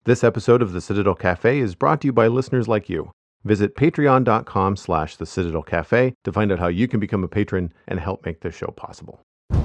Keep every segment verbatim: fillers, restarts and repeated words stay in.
This episode of the Citadel Cafe is brought to you by listeners like you. Visit patreon.com slash the Citadel Cafe to find out how you can become a patron and help make this show possible.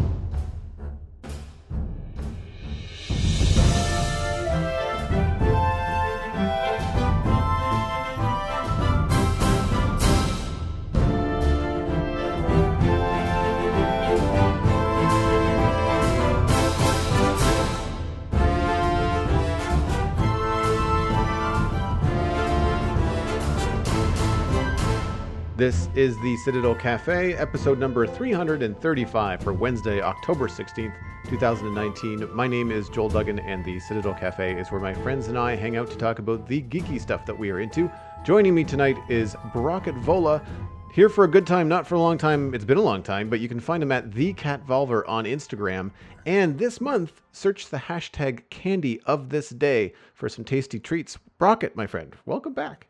This is the Citadel Cafe, episode number three hundred thirty-five for Wednesday, October sixteenth, twenty nineteen. My name is Joel Duggan, and the Citadel Cafe is where my friends and I hang out to talk about the geeky stuff that we are into. Joining me tonight is Brocket Vola, here for a good time, not for a long time. It's been a long time, but you can find him at the Cat Volver on Instagram. And this month, search the hashtag Candy of This Day for some tasty treats. Brocket, my friend, welcome back.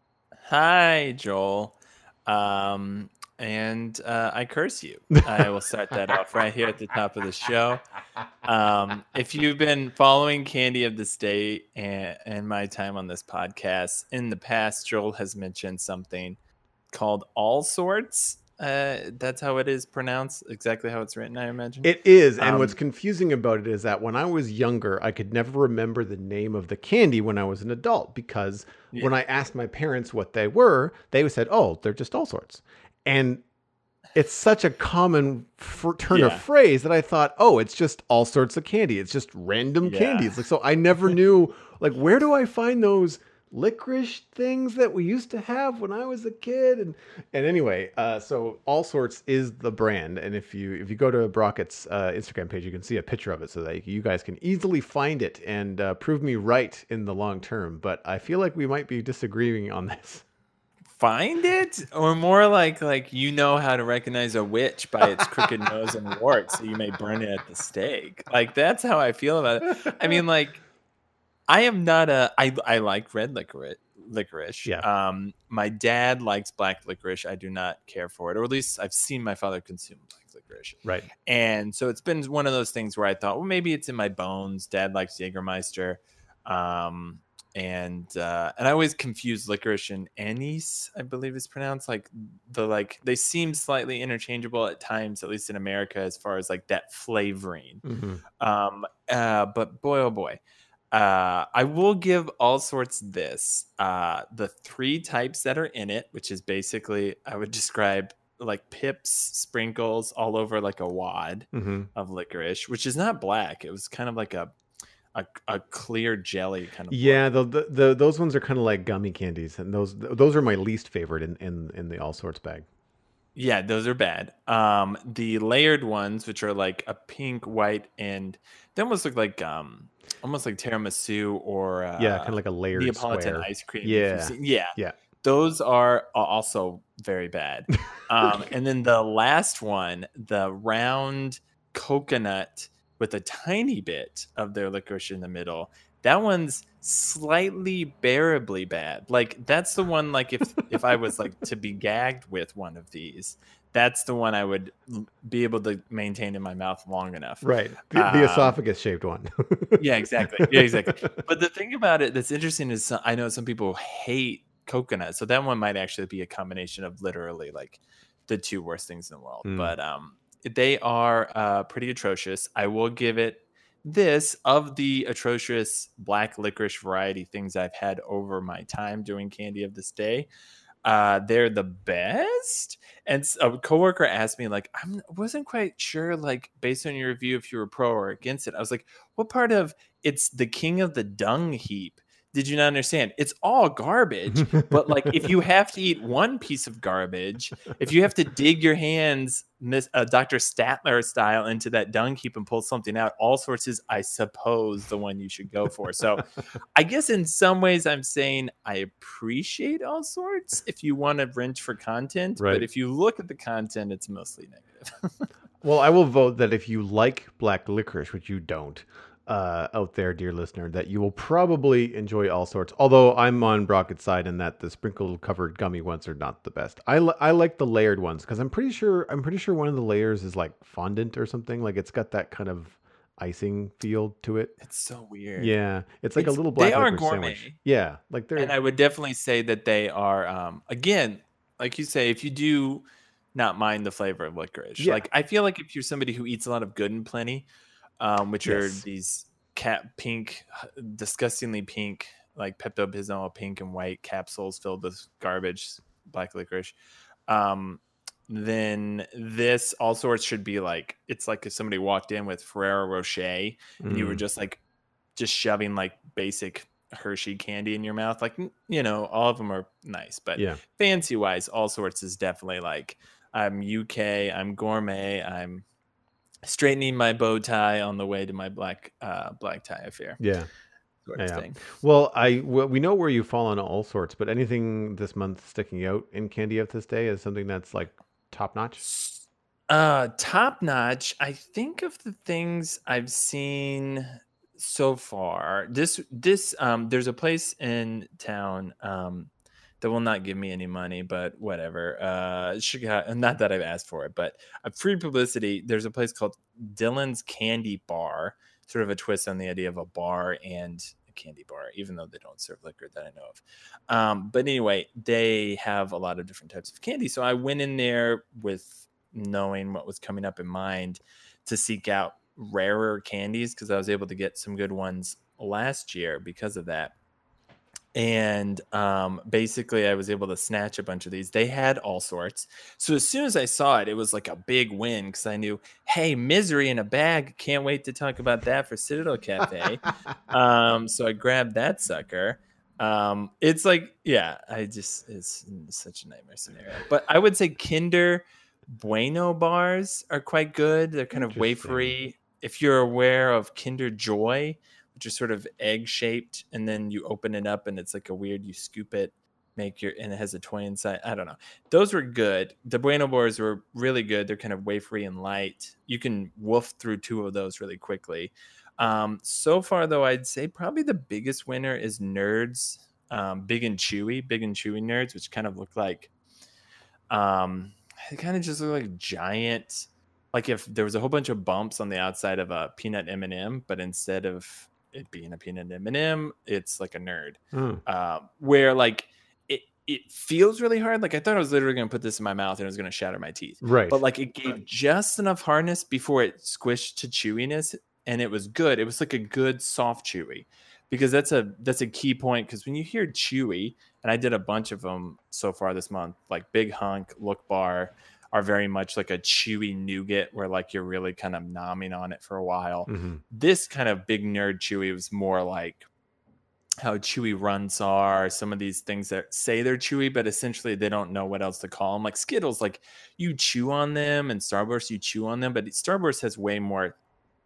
Hi, Joel. Um, and uh, I curse you. I will start that off right here at the top of the show. Um, if you've been following Candy of This Day and, and my time on this podcast, in the past, Joel has mentioned something called All Sorts. Uh, that's how it is pronounced, exactly how it's written, I imagine. It is, and um, what's confusing about it is that when I was younger, I could never remember the name of the candy when I was an adult, because yeah. when I asked my parents what they were, they said, oh, they're just All Sorts. And it's such a common f- turn yeah. of phrase that I thought, oh, it's just all sorts of candy. It's just random yeah. candies. Like, so I never knew, like, where do I find those licorice things that we used to have when I was a kid? And and anyway, uh, so All Sorts is the brand. And if you if you go to Brocket's uh, Instagram page, you can see a picture of it so that you guys can easily find it and uh, prove me right in the long term. But I feel like we might be disagreeing on this. Find it, or more like like you know how to recognize a witch by its crooked nose and warts, so you may burn it at the stake. Like, that's how I feel about it. I mean, like, I am not a I I like red licorice licorice. Yeah. Um my dad likes black licorice. I do not care for it, or at least I've seen my father consume black licorice. Right. And so it's been one of those things where I thought, well, maybe it's in my bones. Dad likes Jägermeister. Um and uh and I always confuse licorice and anise, I believe it's pronounced. Like the like they seem slightly interchangeable at times, at least in America, as far as like that flavoring. Mm-hmm. Um uh but boy oh boy. Uh, I will give All Sorts this. Uh, the three types that are in it, which is basically, I would describe like pips, sprinkles all over like a wad mm-hmm. of licorice, which is not black. It was kind of like a a, a clear jelly kind of. Yeah, the, the the those ones are kind of like gummy candies, and those those are my least favorite in in, in the All Sorts bag. Yeah, those are bad. Um, the layered ones, which are like a pink, white, and they almost look like um. almost like tiramisu or uh, yeah, kind of like a layered Neapolitan square. ice cream. Yeah, yeah, yeah. Those are also very bad. um, and then the last one, the round coconut with a tiny bit of their licorice in the middle. That one's slightly bearably bad. Like, that's the one. Like, if if I was like to be gagged with one of these, that's the one I would be able to maintain in my mouth long enough. Right. The, the um, esophagus shaped one. yeah, exactly. Yeah, exactly. But the thing about it that's interesting is I know some people hate coconut. So that one might actually be a combination of literally like the two worst things in the world. Mm. But um, they are uh, pretty atrocious. I will give it this, of the atrocious black licorice variety things I've had over my time doing Candy of This Day. Uh, they're the best. And a coworker asked me, like, I wasn't quite sure, like, based on your review, if you were pro or against it. I was like, what part of it's the king of the dung heap did you not understand? It's all garbage. But like, if you have to eat one piece of garbage, if you have to dig your hands, Miss uh, Doctor Statler style, into that dung heap and pull something out, All Sorts is, I suppose, the one you should go for. So I guess in some ways I'm saying I appreciate All Sorts if you want to wrench for content. Right. But if you look at the content, it's mostly negative. Well, I will vote that if you like black licorice, which you don't, uh, out there, dear listener, that you will probably enjoy All Sorts. Although I'm on Brocket's side in that the sprinkle covered gummy ones are not the best. I, li- I like the layered ones because I'm pretty sure I'm pretty sure one of the layers is like fondant or something. Like it's got that kind of icing feel to it. It's so weird. Yeah, it's like a It's little they black are licorice gourmet, sandwich. Yeah, like and they're I would definitely say that they are. Um, again, like you say, if you do not mind the flavor of licorice, yeah, like I feel like if you're somebody who eats a lot of Good and Plenty, um, which are yes, these cat pink, disgustingly pink, like Pepto Bismol pink and white capsules filled with garbage, black licorice. Um, then this all sorts should be like it's like if somebody walked in with Ferrero Rocher and you were mm, just like just shoving like basic Hershey candy in your mouth. Like, you know, all of them are nice, but yeah, fancy wise, all sorts is definitely like I'm U K, I'm gourmet, I'm straightening my bow tie on the way to my black uh black tie affair yeah, sort yeah. of yeah. thing. Well, I well, we know where you fall on all sorts, but anything this month sticking out in Candy of this day is something that's like top notch. Uh top notch. I think of the things I've seen so far. This this um there's a place in town um that will not give me any money, but whatever. Uh Chicago, not that I've asked for it, but a free publicity. There's a place called Dylan's Candy Bar, sort of a twist on the idea of a bar and a candy bar, even though they don't serve liquor that I know of. Um, but anyway, they have a lot of different types of candy. So I went in there with knowing what was coming up in mind to seek out rarer candies because I was able to get some good ones last year because of that. And um, basically, I was able to snatch a bunch of these. They had all sorts. So as soon as I saw it, it was like a big win because I knew, hey, misery in a bag. Can't wait to talk about that for Citadel Cafe. um, so I grabbed that sucker. Um, it's like, yeah, I just, it's such a nightmare scenario. But I would say Kinder Bueno bars are quite good. They're kind of Interesting. wafery. If you're aware of Kinder Joy, which are sort of egg shaped, and then you open it up and it's like a weird, you scoop it, make your, and it has a toy inside. I don't know. Those were good. The Bueno bars were really good. They're kind of wafery and light. You can wolf through two of those really quickly. Um, so far, though, I'd say probably the biggest winner is Nerds, um, Big and Chewy, Big and Chewy Nerds, which kind of look like, um, they kind of just look like giant, like if there was a whole bunch of bumps on the outside of a peanut M and M, but instead of it being a peanut M and M, it's like a nerd. Mm. Uh, where like it it feels really hard. Like I thought I was literally going to put this in my mouth and it was going to shatter my teeth. Right. But like it gave just enough hardness before it squished to chewiness, and it was good. It was like a good soft chewy, because that's a that's a key point. Because when you hear chewy, and I did a bunch of them so far this month, like Big Hunk, Look Bar, are very much like a chewy nougat where like you're really kind of nomming on it for a while. Mm-hmm. This kind of Big Nerd Chewy was more like how chewy runts are, some of these things that say they're chewy, but essentially they don't know what else to call them. Like Skittles, like you chew on them, and Starburst, you chew on them, but Starburst has way more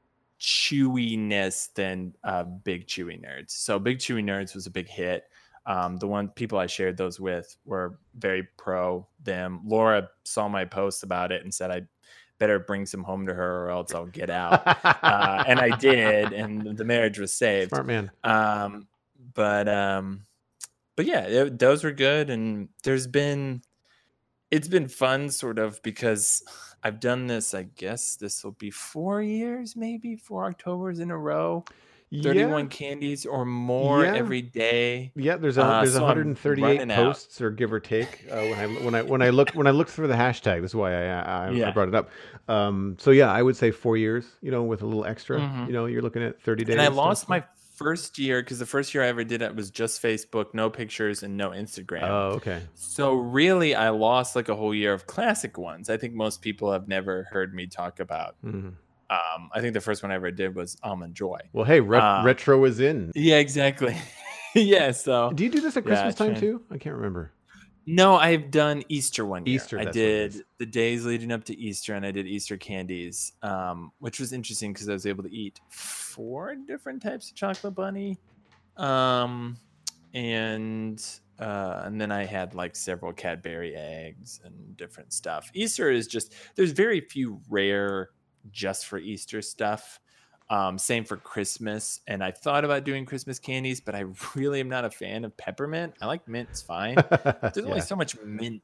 chewiness than uh, Big Chewy Nerds. So Big Chewy Nerds was a big hit. Um, the one people I shared those with were very pro them. Laura saw my post about it and said I better bring some home to her or else I'll get out. uh, and I did, and the marriage was saved. Smart man. Um, but um, but yeah, it, those were good. And there's been, it's been fun sort of because I've done this, I guess this will be four years, maybe four Octobers in a row. thirty-one Yeah. candies or more Yeah. every day. Yeah, there's a, Uh, there's so I'm one hundred thirty-eight running out. posts, or give or take. Uh, when I when I when I look when I looked through the hashtag, this is why I I, I Yeah. brought it up. Um, so yeah, I would say four years. You know, with a little extra. Mhm. You know, you're looking at thirty days. And I stuff. lost my first year because the first year I ever did it was just Facebook, no pictures and no Instagram. Oh, okay. So really, I lost like a whole year of classic ones. I think most people have never heard me talk about. Mhm. Um, I think the first one I ever did was Almond Joy. Well, hey, re- Uh, retro is in. Yeah, exactly. Yeah, so Do you do this at yeah, Christmas time trying- too? I can't remember. no, I've done Easter one year. Easter, I that's what it is. did the days leading up to Easter, and I did Easter candies, um, which was interesting because I was able to eat four different types of chocolate bunny, um, and uh, and then I had like several Cadbury eggs and different stuff. Easter is just, there's very few rare just for Easter stuff. Um, same for Christmas. And I thought about doing Christmas candies, but I really am not a fan of peppermint. I like mint, it's fine. There's only Yeah. so much mint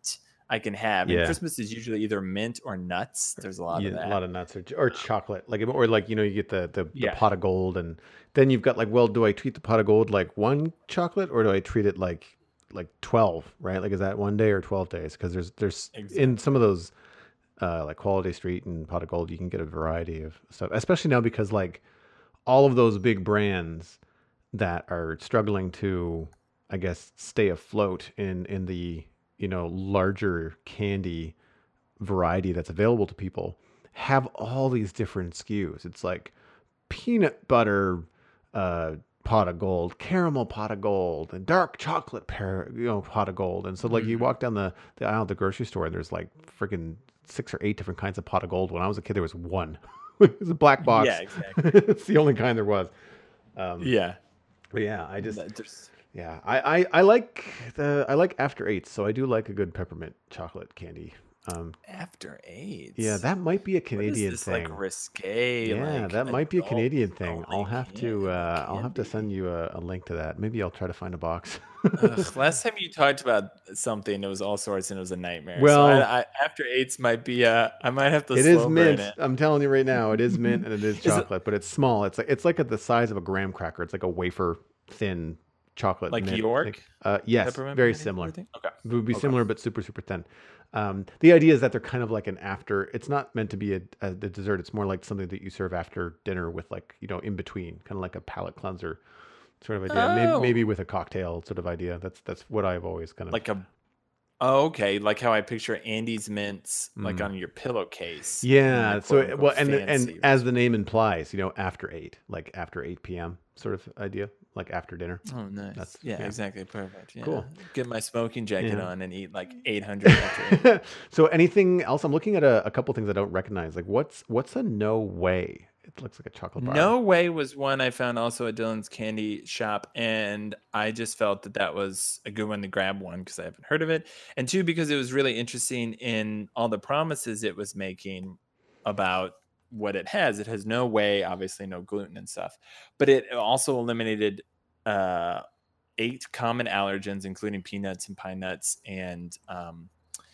I can have. And Yeah. Christmas is usually either mint or nuts. There's a lot Yeah, of a that. lot of nuts or, or chocolate, like or like you know you get the, the the Yeah. pot of gold, and then you've got like, well, do I treat the pot of gold like one chocolate or do I treat it like like twelve, right? Like is that one day or twelve days? Because there's there's in some Exactly. of those uh, like Quality Street and Pot of Gold, you can get a variety of stuff, especially now because like all of those big brands that are struggling to, I guess, stay afloat in in the you know larger candy variety that's available to people have all these different S K Us. It's like peanut butter uh, pot of gold, caramel pot of gold, and dark chocolate par- you know pot of gold. And so like you Mhm. walk down the, the aisle at the grocery store and there's like freaking six or eight different kinds of pot of gold. When I was a kid, there was one. It was a black Yeah, box. exactly. It's the only kind there was. Um, Yeah. but yeah, I just That- There's yeah, I, I I like the I like after eights, so I do like a good peppermint chocolate candy. Um, after yeah, AIDS. that might be a What is Canadian this like thing. risque, Yeah, like that might be a adult Canadian thing. I'll only have can to like uh, I'll have to candy? send you a, a link to that. Maybe I'll try to find a box. Ugh, last time you talked about something, it was all sorts and it was a nightmare. So Well, I, I after eights might be uh I might have to it is slow burn mint. it. I'm telling you right now, it is mint and it is Is it chocolate, but it's small. It's like it's like at the size of a graham cracker. It's like a wafer thin chocolate like mint. York Like, uh, yes, peppermint very patty sort similar. of thing? Okay. It would be Okay. similar, but super super thin. Um, the idea is that they're kind of like an after. It's not meant to be a, a, a dessert. It's more like something that you serve after dinner with, like you know, in between, kind of like a palate cleanser sort of idea. Maybe Oh, maybe with a cocktail sort of idea. That's that's what I've always kind of. like a oh, okay, like how I picture Andy's mints like Mm. on your pillowcase in the Yeah. quote So well, unquote and and fancy as the restaurant. name implies, you know, after eight, like after eight p m sort of idea, like after dinner. Oh, nice. That's Yeah, yeah, exactly. Perfect. Yeah. cool. Get my smoking jacket Yeah. on and eat like eight hundred after eight. So anything else? I'm looking at a, a couple things I don't recognize. Like what's what's a no way? It looks like a chocolate bar. No Way was one I found also at Dylan's Candy Shop, and I just felt that that was a good one to grab, one because I haven't heard of it, and two because it was really interesting in all the promises it was making about what it has. It has no whey, obviously no gluten and stuff, but it also eliminated uh, eight common allergens, including peanuts and pine nuts and um,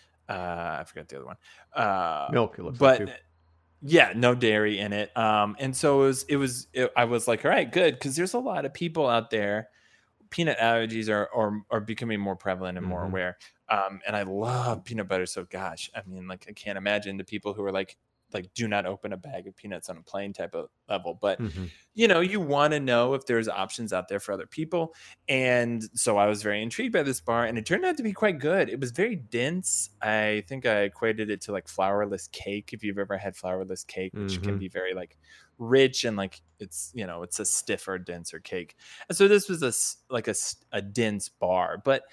uh, I forgot the other one. Uh, Milk, it looks like but too. yeah, no dairy in it. Um, and so it was, it was, it, I was like, all right, good. Cause there's a lot of people out there. Peanut allergies are, are, are becoming more prevalent and more Hmm. aware. Um, and I love peanut butter. So gosh, I mean, like, I can't imagine the people who are like, like, do not open a bag of peanuts on a plane type of level. But, Hmm. you know, you want to know if there's options out there for other people. And so I was very intrigued by this bar, and it turned out to be quite good. It was very dense. I think I equated it to like flourless cake. If you've ever had flourless cake, which can Hmm. be very like rich and like it's, you know, it's a stiffer, denser cake. And so this was a s- like a, s- a dense bar, but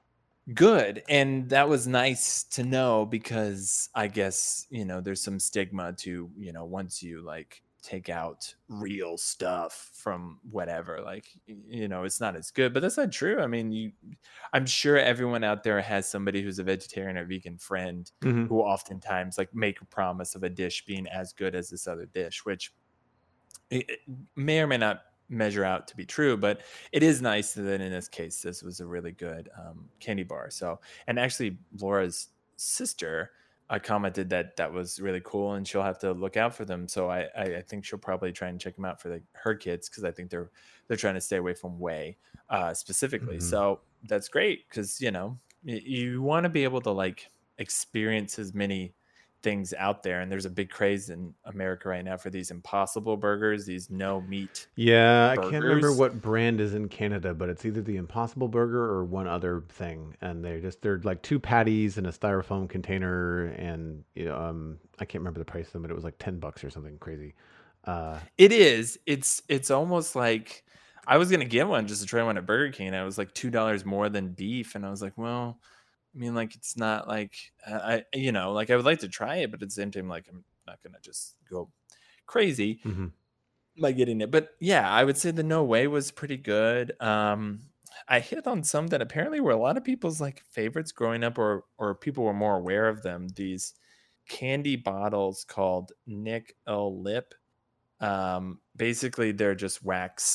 good. And that was nice to know because I guess, you know, there's some stigma to, you know, once you like take out real stuff from whatever, like, y- you know, it's not as good. But that's not true. I mean, you I'm sure everyone out there has somebody who's a vegetarian or vegan friend Hmm. who oftentimes like make a promise of a dish being as good as this other dish, which it it may or may not measure out to be true, but it is nice that in this case, this was a really good um, candy bar. So, and actually, Laura's sister, I commented that that was really cool, and she'll have to look out for them. So I, I, I think she'll probably try and check them out for the, her kids because I think they're they're trying to stay away from whey uh, specifically. Hmm. So that's great because you know y- you want to be able to like experience as many things out there, and there's a big craze in America right now for these impossible burgers, these no meat Yeah, I can't remember burgers. what brand is in Canada, but it's either the Impossible Burger or one other thing, and they're just they're like two patties in a styrofoam container, and you know, um, I can't remember the price of them, but it was like ten bucks or something crazy. Uh, It is. It's it's almost like I was gonna get one just to try one at Burger King. And I was like two dollars more than beef, and I was like, well, I mean, like it's not like uh, I, you know, like I would like to try it, but at the same time, like I'm not gonna just go crazy mhm. by getting it. But yeah, I would say the No Way was pretty good. Um, I hit on some that apparently were a lot of people's like favorites growing up, or or people were more aware of them. These candy bottles called Nick L Lip. Um, basically, they're just wax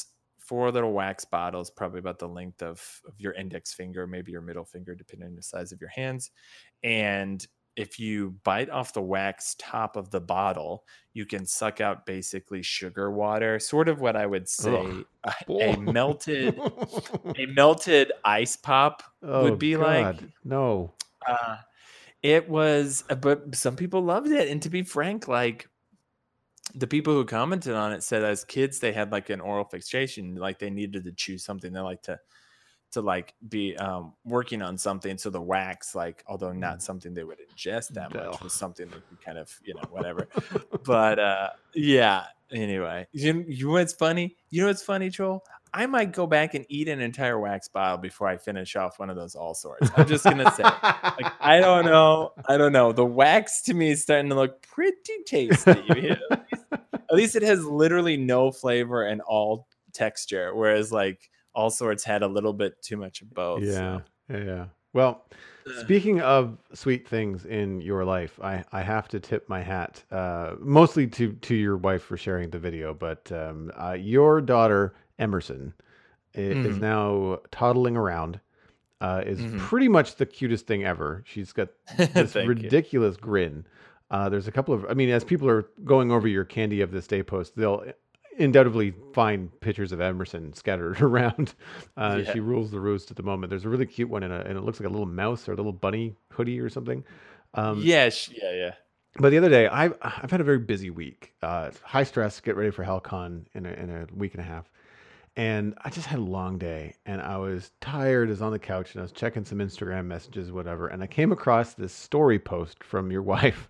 four little wax bottles, probably about the length of, of your index finger, maybe your middle finger, depending on the size of your hands. And if you bite off the wax top of the bottle, you can suck out basically sugar water, sort of what I would say a, a melted a melted ice pop Oh would be God, like. no. Uh, it was, but some people loved it. And to be frank, like the people who commented on it said as kids they had like an oral fixation, like they needed to chew something. They like to to like be um, working on something. So the wax, like, although not something they would ingest that much, was something that could kind of, you know, whatever. But uh, yeah, anyway, you, you know what's funny? You know what's funny, Joel? I might go back and eat an entire wax bottle before I finish off one of those all sorts. I'm just going to say, like, I don't know. I don't know. The wax to me is starting to look pretty tasty. At least, at least it has literally no flavor and all texture. Whereas like, all sorts had a little bit too much of both. Yeah, so. yeah. Well, speaking of sweet things in your life, I, I have to tip my hat, uh, mostly to to your wife for sharing the video, but um, uh, your daughter Emerson is, mm-hmm. is now toddling around. Uh, is mm-hmm. pretty much the cutest thing ever. She's got this ridiculous you. grin. Uh, there's a couple of, I mean, as people are going over your Candy of This Day post, they'll undoubtedly find pictures of Emerson scattered around. Uh, yeah. She rules the roost at the moment. There's a really cute one, in a, and it looks like a little mouse or a little bunny hoodie or something. Um, yeah, yeah, yeah. But the other day, I've I've had a very busy week. Uh, high stress. Get ready for HalCon in a, in a week and a half, and I just had a long day, and I was tired. I was on the couch, and I was checking some Instagram messages, whatever, and I came across this story post from your wife,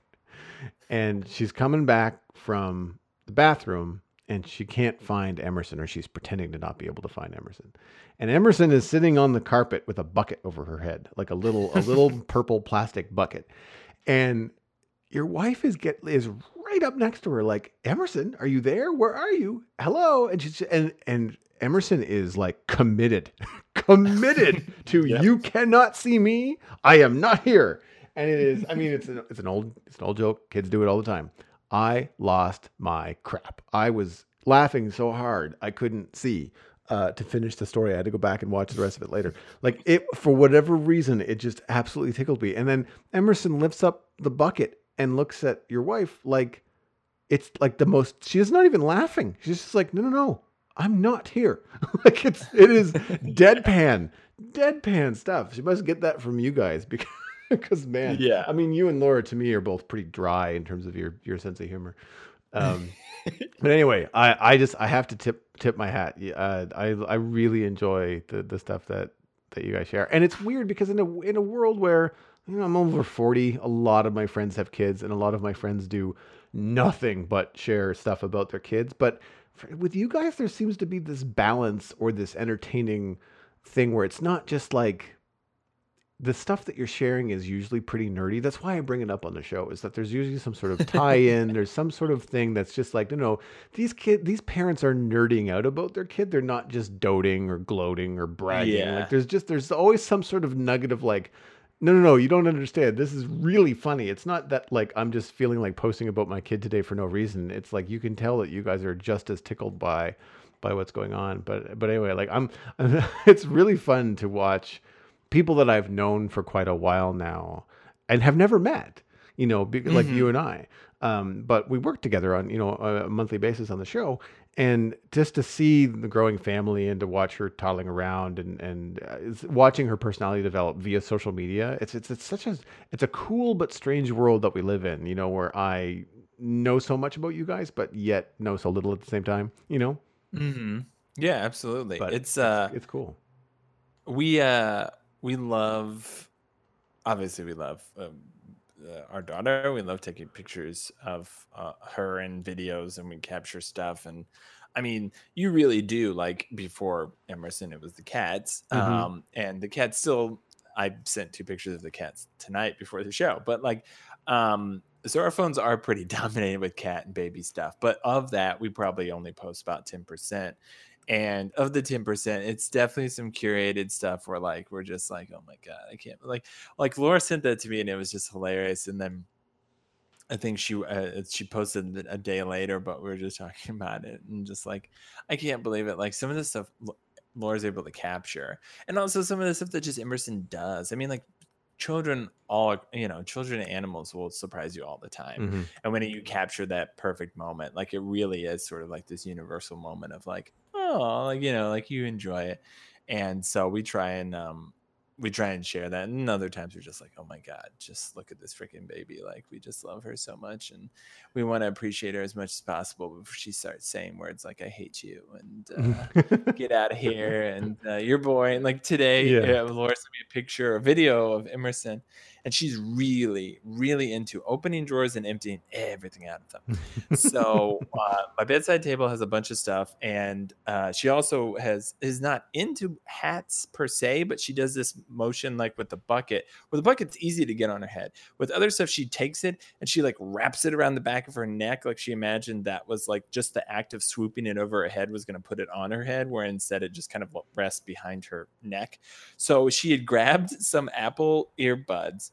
and she's coming back from the bathroom. And she can't find Emerson, or she's pretending to not be able to find Emerson. And Emerson is sitting on the carpet with a bucket over her head, like a little a little purple plastic bucket. And your wife is get is right up next to her, like, Emerson, are you there? Where are you? Hello. And she's and and Emerson is like committed, committed to yep. You cannot see me. I am not here. And it is. I mean, it's an it's an old it's an old joke. Kids do it all the time. I lost my crap. I was laughing so hard I couldn't see uh, to finish the story. I had to go back and watch the rest of it later. Like it, for whatever reason, it just absolutely tickled me. And then Emerson lifts up the bucket and looks at your wife like it's like the most. She's not even laughing. She's just like, no, no, no, I'm not here. Like it's it is deadpan, deadpan stuff. She must get that from you guys because. Because man, yeah, I mean, you and Laura to me are both pretty dry in terms of your your sense of humor. Um, but anyway, I, I just I have to tip tip my hat. Uh, I I really enjoy the the stuff that that you guys share, and it's weird because in a in a world where you know I'm over forty, a lot of my friends have kids, and a lot of my friends do nothing but share stuff about their kids. But for, with you guys, there seems to be this balance or this entertaining thing where it's not just like. The stuff that you're sharing is usually pretty nerdy. That's why I bring it up on the show, is that there's usually some sort of tie-in. There's some sort of thing that's just like, no, no, these kid, these parents are nerding out about their kid. They're not just doting or gloating or bragging. Yeah. Like there's just, there's always some sort of nugget of like, no, no, no, you don't understand. This is really funny. It's not that like, I'm just feeling like posting about my kid today for no reason. It's like, you can tell that you guys are just as tickled by, by what's going on. But, but anyway, like I'm, it's really fun to watch people that I've known for quite a while now and have never met, you know, be, like mm-hmm. you and I. Um, but we work together on, you know, a monthly basis on the show. And just to see the growing family and to watch her toddling around and, and uh, watching her personality develop via social media, it's, it's, it's such a, it's a cool but strange world that we live in, you know, where I know so much about you guys, but yet know so little at the same time, you know? Mm-hmm. Yeah, absolutely. But it's, uh, it's, it's cool. We, uh, We love, obviously, we love um, uh, our daughter. We love taking pictures of uh, her and videos, and we capture stuff. And I mean, you really do. Like before Emerson, it was the cats, mm-hmm. um, and the cats still. I sent two pictures of the cats tonight before the show, but like, um, so our phones are pretty dominated with cat and baby stuff. But of that, we probably only post about ten percent. And of the ten percent, it's definitely some curated stuff where like, we're just like, oh my God, I can't like, like Laura sent that to me and it was just hilarious. And then I think she uh, she posted it a day later, but we were just talking about it and just like, I can't believe it. Like some of the stuff L- Laura's able to capture, and also some of the stuff that just Emerson does. I mean, like children, all you know, children and animals will surprise you all the time. Mm-hmm. And when you capture that perfect moment, like it really is sort of like this universal moment of like, oh, like you know, like you enjoy it. And so we try and um we try and share that, and other times we're just like, oh my god, just look at this freaking baby, like we just love her so much, and we want to appreciate her as much as possible before she starts saying words like I hate you and uh, get out of here and uh, you're boring. Like today Yeah. uh, Laura sent me a picture, a video of Emerson, and she's really really into opening drawers and emptying everything out of them. So uh, my bedside table has a bunch of stuff, and uh, she also has is not into hats per se, but she does this motion like with the bucket. With the bucket's easy to get on her head. With other stuff, she takes it and she like wraps it around the back of her neck, like she imagined that was like just the act of swooping it over her head was going to put it on her head, where instead it just kind of rests behind her neck. So she had grabbed some Apple earbuds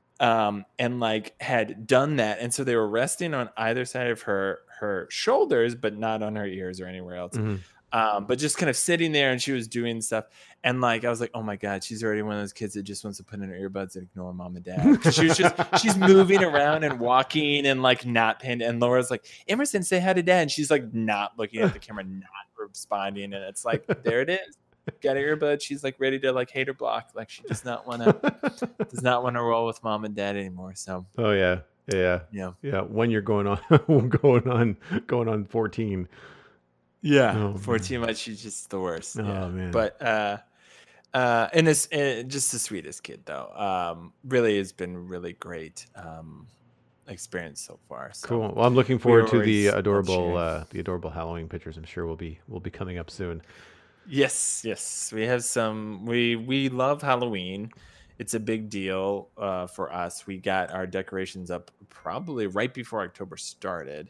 um, and like had done that, and so they were resting on either side of her her shoulders, but not on her ears or anywhere else. Mm-hmm. Um, but just kind of sitting there, and she was doing stuff, and like I was like, oh my god, she's already one of those kids that just wants to put in her earbuds and ignore mom and dad. She was just she's moving around and walking and like not paying. And Laura's like, Emerson, say hi to dad, and she's like not looking at the camera, not responding, and it's like there it is. Got her earbud. She's like ready to like hate her block. Like she does not want to does not want to roll with mom and dad anymore. So Oh yeah, yeah, yeah, yeah. When you're going on, going on, going on fourteen. yeah. Oh, For man. too much, she's just the worst. Oh yeah. man. But uh, uh, and it's uh, just the sweetest kid though. Um, really has been really great. Um, experience so far. So Cool. Well, I'm looking we forward to the always love adorable, sharing. uh, the adorable Halloween pictures. I'm sure will be will be coming up soon. Yes, yes. We have some we we love Halloween. It's a big deal uh, for us. We got our decorations up probably right before October started.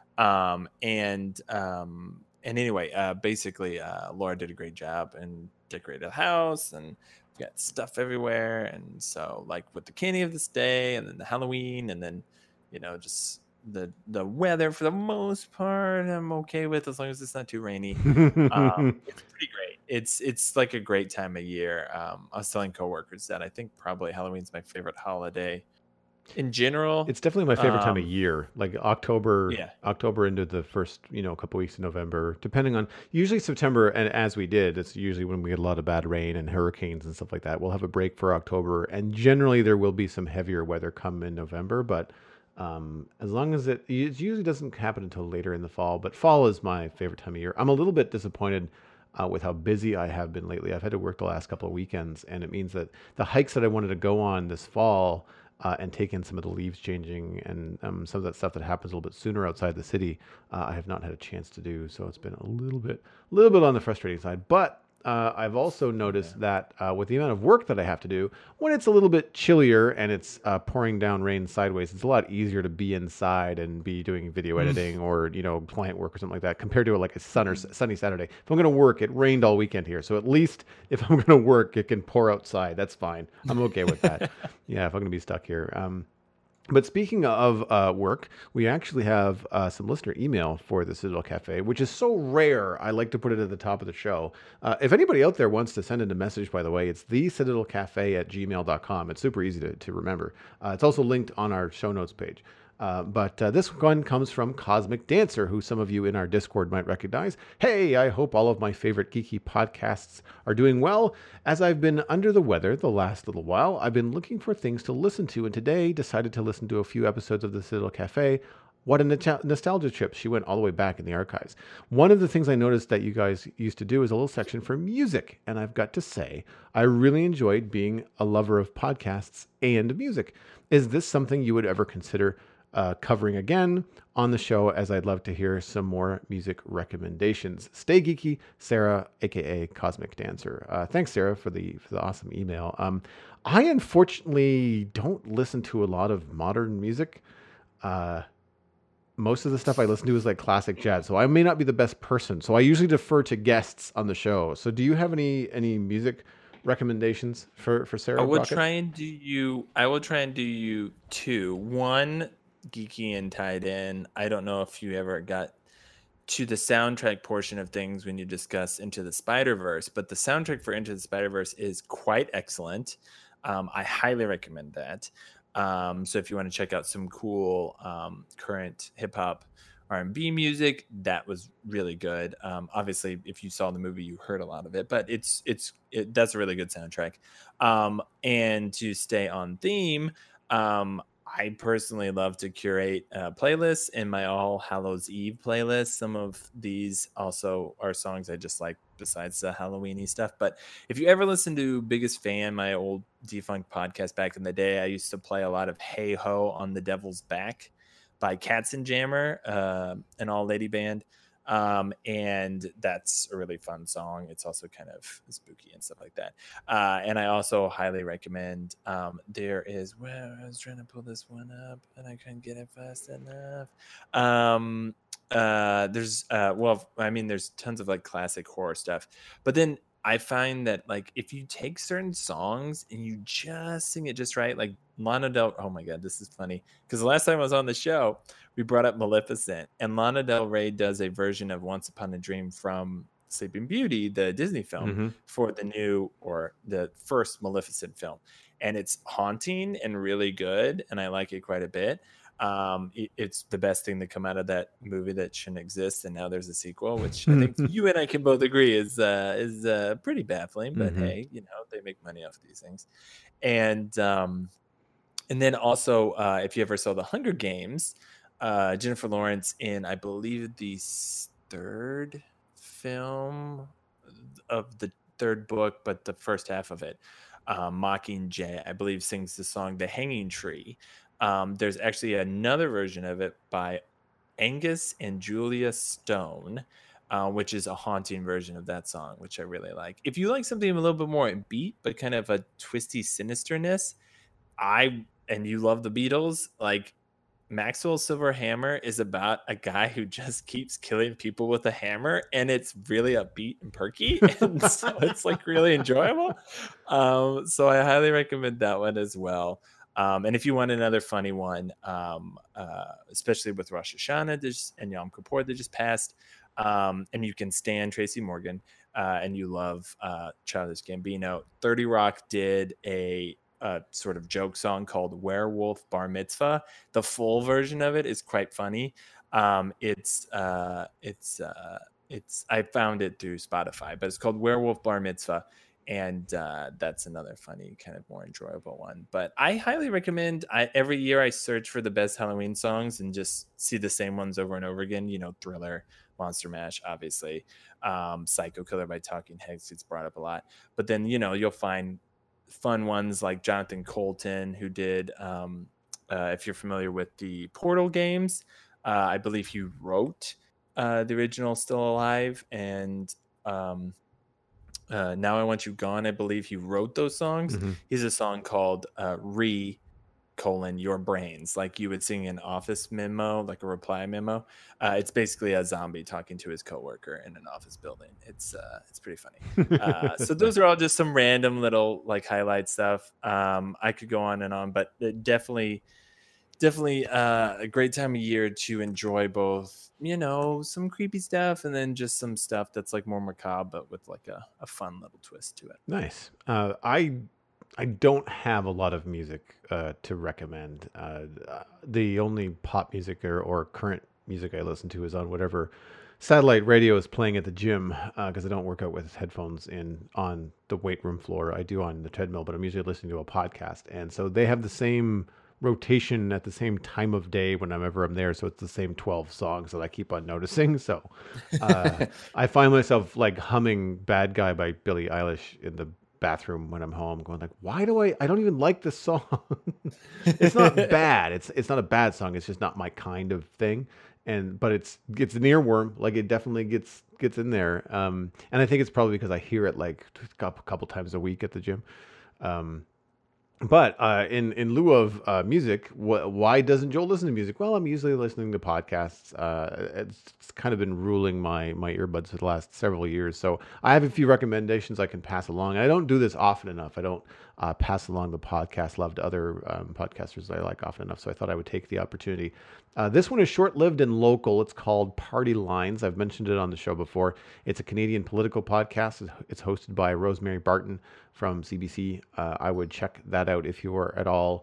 Um, and um, and anyway, uh, basically uh, Laura did a great job and decorated the house, and we got stuff everywhere. And so like with the candy of this day and then the Halloween, and then you know just the the weather for the most part I'm okay with, as long as it's not too rainy. Um, it's pretty great. It's it's like a great time of year. Um, I was telling coworkers that I think probably Halloween's my favorite holiday in general. It's definitely my favorite time of Um, year, like October, yeah, October into the first, you know, couple weeks of November, depending on usually September. And as we did, it's usually when we get a lot of bad rain and hurricanes and stuff like that. We'll have a break for October, and generally there will be some heavier weather come in November. But um, as long as it, it usually doesn't happen until later in the fall. But fall is my favorite time of year. I'm a little bit disappointed uh, with how busy I have been lately. I've had to work the last couple of weekends, and it means that the hikes that I wanted to go on this fall uh, and take in some of the leaves changing and um, some of that stuff that happens a little bit sooner outside the city, uh, I have not had a chance to do. So it's been a little bit, a little bit on the frustrating side. But uh, I've also noticed yeah. that uh, with the amount of work that I have to do, when it's a little bit chillier and it's uh, pouring down rain sideways, it's a lot easier to be inside and be doing video editing or you know client work or something like that compared to like a sun or sunny Saturday. If I'm going to work, it rained all weekend here, so at least if I'm going to work, it can pour outside. That's fine. I'm okay with that. Yeah, if I'm going to be stuck here. Um, but speaking of uh, work, we actually have uh, some listener email for the Citadel Cafe, which is so rare. I like to put it at the top of the show. Uh, if anybody out there wants to send in a message, by the way, it's the citadel cafe at gmail dot com. It's super easy to, to remember. Uh, it's also linked on our show notes page. Uh, but uh, this one comes from Cosmic Dancer, who some of you in our Discord might recognize. Hey, I hope all of my favorite geeky podcasts are doing well. As I've been under the weather the last little while, I've been looking for things to listen to, and today decided to listen to a few episodes of the Citadel Cafe. What a nota- nostalgia trip. She went all the way back in the archives. One of the things I noticed that you guys used to do is a little section for music. And I've got to say, I really enjoyed being a lover of podcasts and music. Is this something you would ever consider uh, covering again on the show, as I'd love to hear some more music recommendations? Stay geeky, Sarah, aka Cosmic Dancer. Uh, thanks, Sarah, for the for the awesome email. Um, I unfortunately don't listen to a lot of modern music. Uh, most of the stuff I listen to is like classic jazz, so I may not be the best person. So I usually defer to guests on the show. So do you have any any music recommendations for for Sarah I will Brockett? try and do you. I will try and do you two. One geeky and tied in. I don't know if you ever got to the soundtrack portion of things when you discuss Into the Spider-Verse, but the soundtrack for Into the Spider-Verse is quite excellent. Um, I highly recommend that. Um, so if you want to check out some cool um, current hip hop R and B music, that was really good. Um, obviously, if you saw the movie, you heard a lot of it, but it's it's it, that's a really good soundtrack. Um, and to stay on theme, um, I personally love to curate uh, playlists in my All Hallows Eve playlist. Some of these also are songs I just like besides the Halloweeny stuff. But if you ever listen to Biggest Fan, my old defunct podcast back in the day, I used to play a lot of Hey Ho on the Devil's Back by Katzenjammer, uh, an all lady band. Um, and that's a really fun song. It's also kind of spooky and stuff like that. Uh, and I also highly recommend, um, there is where I was trying to pull this one up and I couldn't get it fast enough. Um, uh, there's, uh, well, I mean, there's tons of like classic horror stuff, but then I find that like if you take certain songs and you just sing it just right, like Lana Del, oh my God, this is funny because the last time I was on the show, we brought up Maleficent, and Lana Del Rey does a version of Once Upon a Dream from Sleeping Beauty, the Disney film, Mm-hmm. for the new or the first Maleficent film, and it's haunting and really good, and I like it quite a bit. Um, it, it's the best thing to come out of that movie that shouldn't exist, and now there's a sequel, which I think you and I can both agree is uh, is uh, pretty baffling. But Mm-hmm. hey, you know they make money off of these things, and um, and then also uh, if you ever saw the Hunger Games, uh, Jennifer Lawrence in I believe the s- third film of the third book, but the first half of it, uh, Mockingjay, I believe, sings the song "The Hanging Tree." Um, there's actually another version of it by Angus and Julia Stone, uh, which is a haunting version of that song, which I really like. If you like something a little bit more beat, but kind of a twisty sinisterness, I and you love the Beatles, like Maxwell Silver Hammer is about a guy who just keeps killing people with a hammer, and it's really upbeat and perky, and so it's like really enjoyable. Um, so I highly recommend that one as well. Um, and if you want another funny one, um, uh, especially with Rosh Hashanah just, and Yom Kippur that just passed, um, and you can stand Tracy Morgan, uh, and you love uh, Childish Gambino, thirty Rock did a, a sort of joke song called Werewolf Bar Mitzvah. The full version of it is quite funny. Um, it's uh, it's uh, it's I found it through Spotify, but it's called Werewolf Bar Mitzvah, and uh, that's another funny, kind of more enjoyable one. But I highly recommend. I every year I search for the best Halloween songs and just see the same ones over and over again. You know, Thriller, Monster Mash, obviously, um, Psycho Killer by Talking Heads gets brought up a lot. But then you know you'll find fun ones like Jonathan Colton, who did. Um, uh, if you're familiar with the Portal games, uh, I believe he wrote uh, the original Still Alive and um, uh, Now I Want You Gone. I believe he wrote those songs. Mm-hmm. He has a song called uh, Re colon Your Brains, like you would sing an office memo, like a reply memo. Uh, it's basically a zombie talking to his coworker in an office building. It's uh, it's pretty funny. Uh, so those are all just some random little like highlight stuff. Um, I could go on and on, but it definitely definitely uh, a great time of year to enjoy both, you know, some creepy stuff and then just some stuff that's like more macabre, but with like a, a fun little twist to it. Nice. Uh, I I don't have a lot of music uh, to recommend. Uh, the only pop music or, or current music I listen to is on whatever satellite radio is playing at the gym because uh, I don't work out with headphones in on the weight room floor. I do on the treadmill, but I'm usually listening to a podcast, and so they have the same rotation at the same time of day whenever I'm there. So it's the same twelve songs that I keep on noticing. So uh, I find myself like humming Bad Guy by Billie Eilish in the bathroom when I'm home, going like, why do I, I don't even like this song. It's not bad. It's, it's not a bad song. It's just not my kind of thing. And, but it's, it's an earworm. Like it definitely gets, gets in there. Um, and I think it's probably because I hear it like a couple, couple times a week at the gym. Um, but uh, in in lieu of uh, music, wh- why doesn't Joel listen to music? Well, I'm usually listening to podcasts. Uh, it's, it's kind of been ruling my my earbuds for the last several years. So I have a few recommendations I can pass along. I don't do this often enough. I don't uh, pass along the podcast love to other um, podcasters that I like often enough. So I thought I would take the opportunity. Uh, this one is short-lived and local. It's called Party Lines. I've mentioned it on the show before. It's a Canadian political podcast. It's hosted by Rosemary Barton from C B C. Uh, I would check that out if you are at all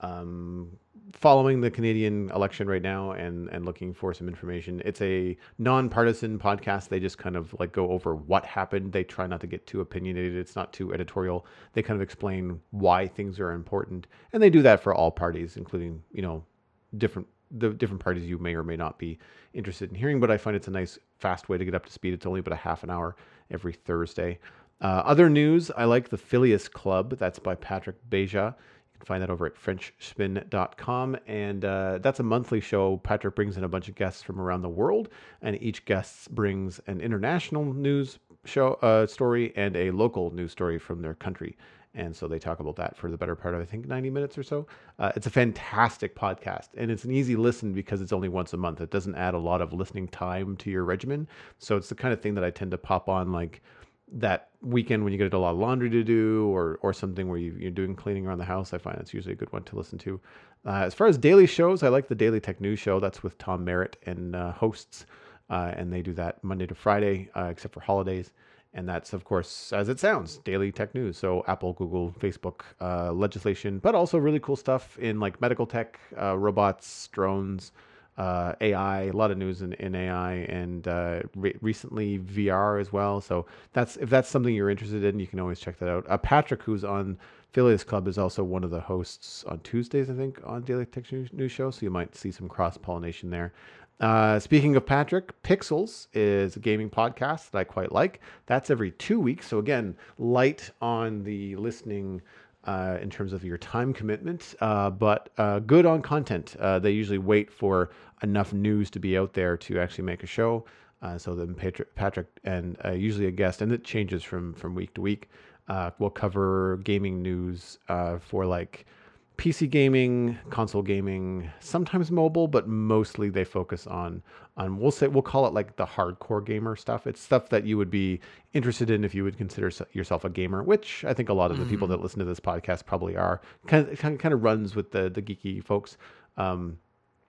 um, following the Canadian election right now and and looking for some information. It's a nonpartisan podcast. They just kind of like go over what happened. They try not to get too opinionated. It's not too editorial. They kind of explain why things are important, and they do that for all parties, including, you know, different the different parties you may or may not be interested in hearing. But I find it's a nice fast way to get up to speed. It's only about a half an hour every Thursday. Uh, other news, I like the Phileas Club. That's by Patrick Beja. You can find that over at french spin dot com. And uh, that's a monthly show. Patrick brings in a bunch of guests from around the world, and each guest brings an international news show uh, story and a local news story from their country. And so they talk about that for the better part of, I think, ninety minutes or so. Uh, it's a fantastic podcast, and it's an easy listen because it's only once a month. It doesn't add a lot of listening time to your regimen. So it's the kind of thing that I tend to pop on like that weekend when you get a lot of laundry to do, or or something where you, you're doing cleaning around the house. I find it's usually a good one to listen to. Uh, as far as daily shows, I like the Daily Tech News Show. That's with Tom Merritt and uh, hosts, uh, and they do that Monday to Friday, uh, except for holidays. And that's, of course, as it sounds, daily tech news. So Apple, Google, Facebook, uh, legislation, but also really cool stuff in like medical tech, uh, robots, drones, uh, A I, a lot of news in, in A I, and uh, re- recently V R as well. So that's if that's something you're interested in, you can always check that out. Uh, Patrick, who's on Phileas Club, is also one of the hosts on Tuesdays, I think, on Daily Tech News Show. So you might see some cross pollination there. Uh, speaking of Patrick, Pixels is a gaming podcast that I quite like. That's every two weeks. So again, light on the listening uh, in terms of your time commitment, uh, but uh, good on content. Uh, they usually wait for enough news to be out there to actually make a show. Uh, so then Patrick, Patrick and uh, usually a guest, and it changes from from week to week. Uh, we'll cover gaming news uh, for like P C gaming, console gaming, sometimes mobile, but mostly they focus on on we'll say we'll call it like the hardcore gamer stuff. It's stuff that you would be interested in if you would consider yourself a gamer, which I think a lot of the people that listen to this podcast probably are. Kind of kind of runs with the the geeky folks. Um,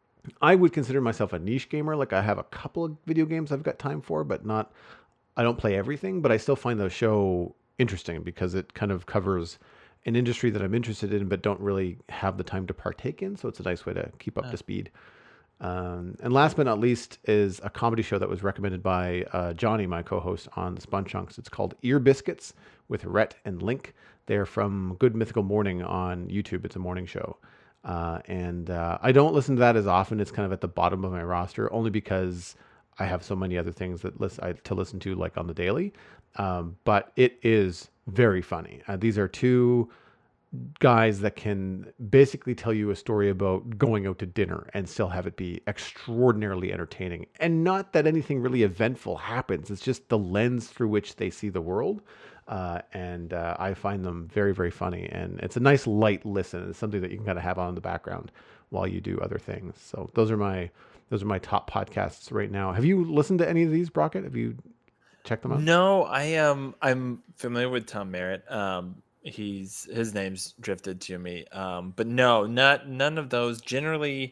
I would consider myself a niche gamer. Like I have a couple of video games I've got time for, but not. I don't play everything, but I still find the show interesting because it kind of covers an industry that I'm interested in, but don't really have the time to partake in. So it's a nice way to keep up uh. to speed. Um, and last but not least is a comedy show that was recommended by uh, Johnny, my co-host on the Spun Chunks. It's called Ear Biscuits with Rhett and Link. They're from Good Mythical Morning on YouTube. It's a morning show. Uh, and uh, I don't listen to that as often. It's kind of at the bottom of my roster, only because I have so many other things that list, I, to listen to, like on the daily. Um, but it is very funny. Uh, these are two guys that can basically tell you a story about going out to dinner and still have it be extraordinarily entertaining. And not that anything really eventful happens. It's just the lens through which they see the world. Uh, and uh, I find them very, very funny. And it's a nice light listen. It's something that you can kind of have on in the background while you do other things. So those are my those are my top podcasts right now. Have you listened to any of these, Brockett? Have you checked them out? No, I um I'm familiar with Tom Merritt. Um, he's his name's drifted to me. Um, but no, not none of those. Generally,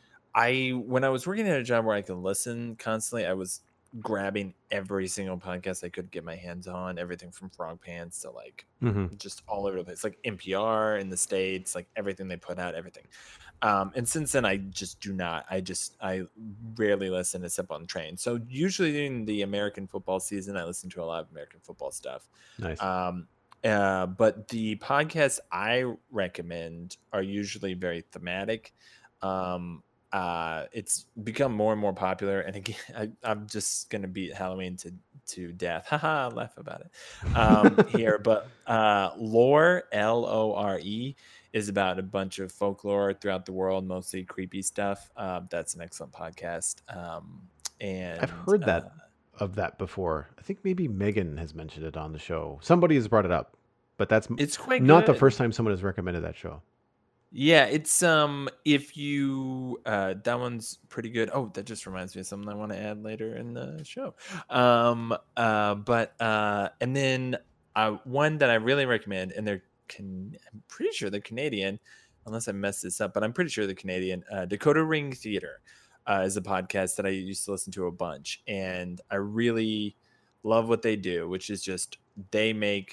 I when I was working at a job where I could listen constantly, I was grabbing every single podcast I could get my hands on, everything from Frog Pants to like mm-hmm. just all over the place, like N P R in the States, like everything they put out, everything. Um, and since then, I just do not. I just I rarely listen except on train. So usually during the American football season, I listen to a lot of American football stuff. Nice. Um, uh, but the podcasts I recommend are usually very thematic. Um, uh, it's become more and more popular. And again, I, I'm just gonna beat Halloween to to death. Haha, laugh about it um, here. But uh, Lore, L O R E. is about a bunch of folklore throughout the world, mostly creepy stuff. Uh, that's an excellent podcast. Um, and I've heard that uh, of that before. I think maybe Megan has mentioned it on the show. Somebody has brought it up. but that's It's quite not the good. first time someone has recommended that show. Yeah, it's um if you uh that one's pretty good. Oh, that just reminds me of something I want to add later in the show. Um uh but uh and then uh one that I really recommend, and they're can I'm pretty sure they're Canadian, unless I messed this up, but I'm pretty sure they're Canadian. Uh Dakota Ring Theater uh is a podcast that I used to listen to a bunch, and I really love what they do, which is just they make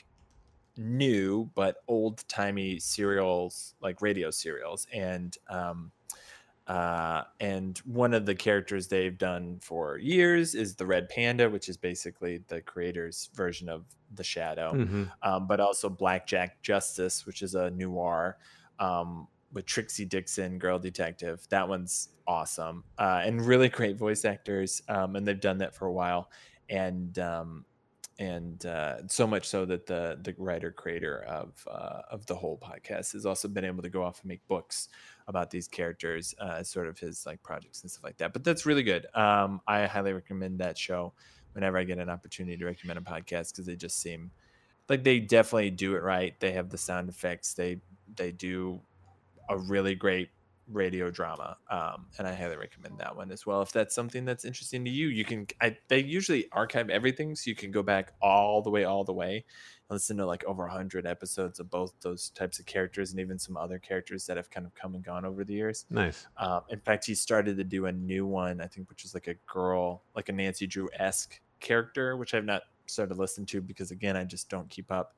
new but old timey serials, like radio serials, and um uh and one of the characters they've done for years is the Red Panda, which is basically the creator's version of the Shadow. Mm-hmm. Um, but also Blackjack Justice, which is a noir, um with Trixie Dixon, girl detective. That one's awesome, uh and really great voice actors, um and they've done that for a while. And um and uh, so much so that the the writer creator of uh, of the whole podcast has also been able to go off and make books about these characters, uh, as sort of his like projects and stuff like that. But that's really good. Um, I highly recommend that show whenever I get an opportunity to recommend a podcast, because they just seem like they definitely do it right. They have the sound effects. They they do a really great radio drama, um, and I highly recommend that one as well. If that's something that's interesting to you, you can. I, they usually archive everything, so you can go back all the way, all the way, and listen to like over a hundred episodes of both those types of characters, and even some other characters that have kind of come and gone over the years. Nice. Um, in fact, he started to do a new one, I think, which is like a girl, like a Nancy Drew esque character, which I've not started to listen to because, again, I just don't keep up.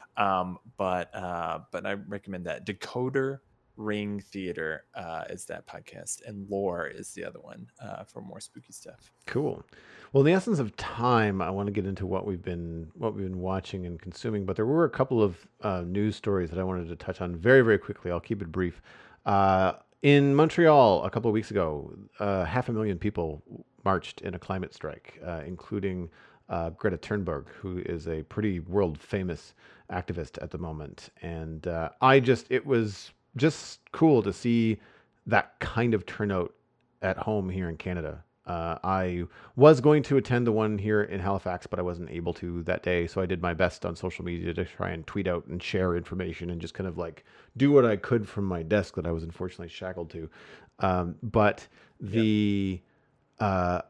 Um, but uh, but I recommend that. Decoder Ring Theater uh, is that podcast, and Lore is the other one uh, for more spooky stuff. Cool. Well, in the essence of time, I want to get into what we've been what we've been watching and consuming, but there were a couple of uh, news stories that I wanted to touch on very, very quickly. I'll keep it brief. Uh, in Montreal, a couple of weeks ago, uh, half a million people marched in a climate strike, uh, including uh, Greta Thunberg, who is a pretty world famous activist at the moment. And uh, I just, it was just cool to see that kind of turnout at home here in Canada. Uh, I was going to attend the one here in Halifax, but I wasn't able to that day. So I did my best on social media to try and tweet out and share information and just kind of like do what I could from my desk that I was unfortunately shackled to. Um, but the yeah. uh,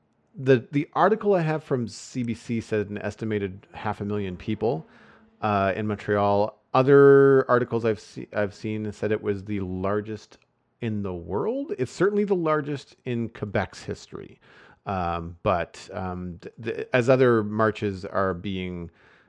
the the article I have from C B C said an estimated half a million people uh, in Montreal. Other articles I've se- I've seen said it was the largest in the world. It's certainly the largest in Quebec's history. Um, but um, th- th- as other marches are being,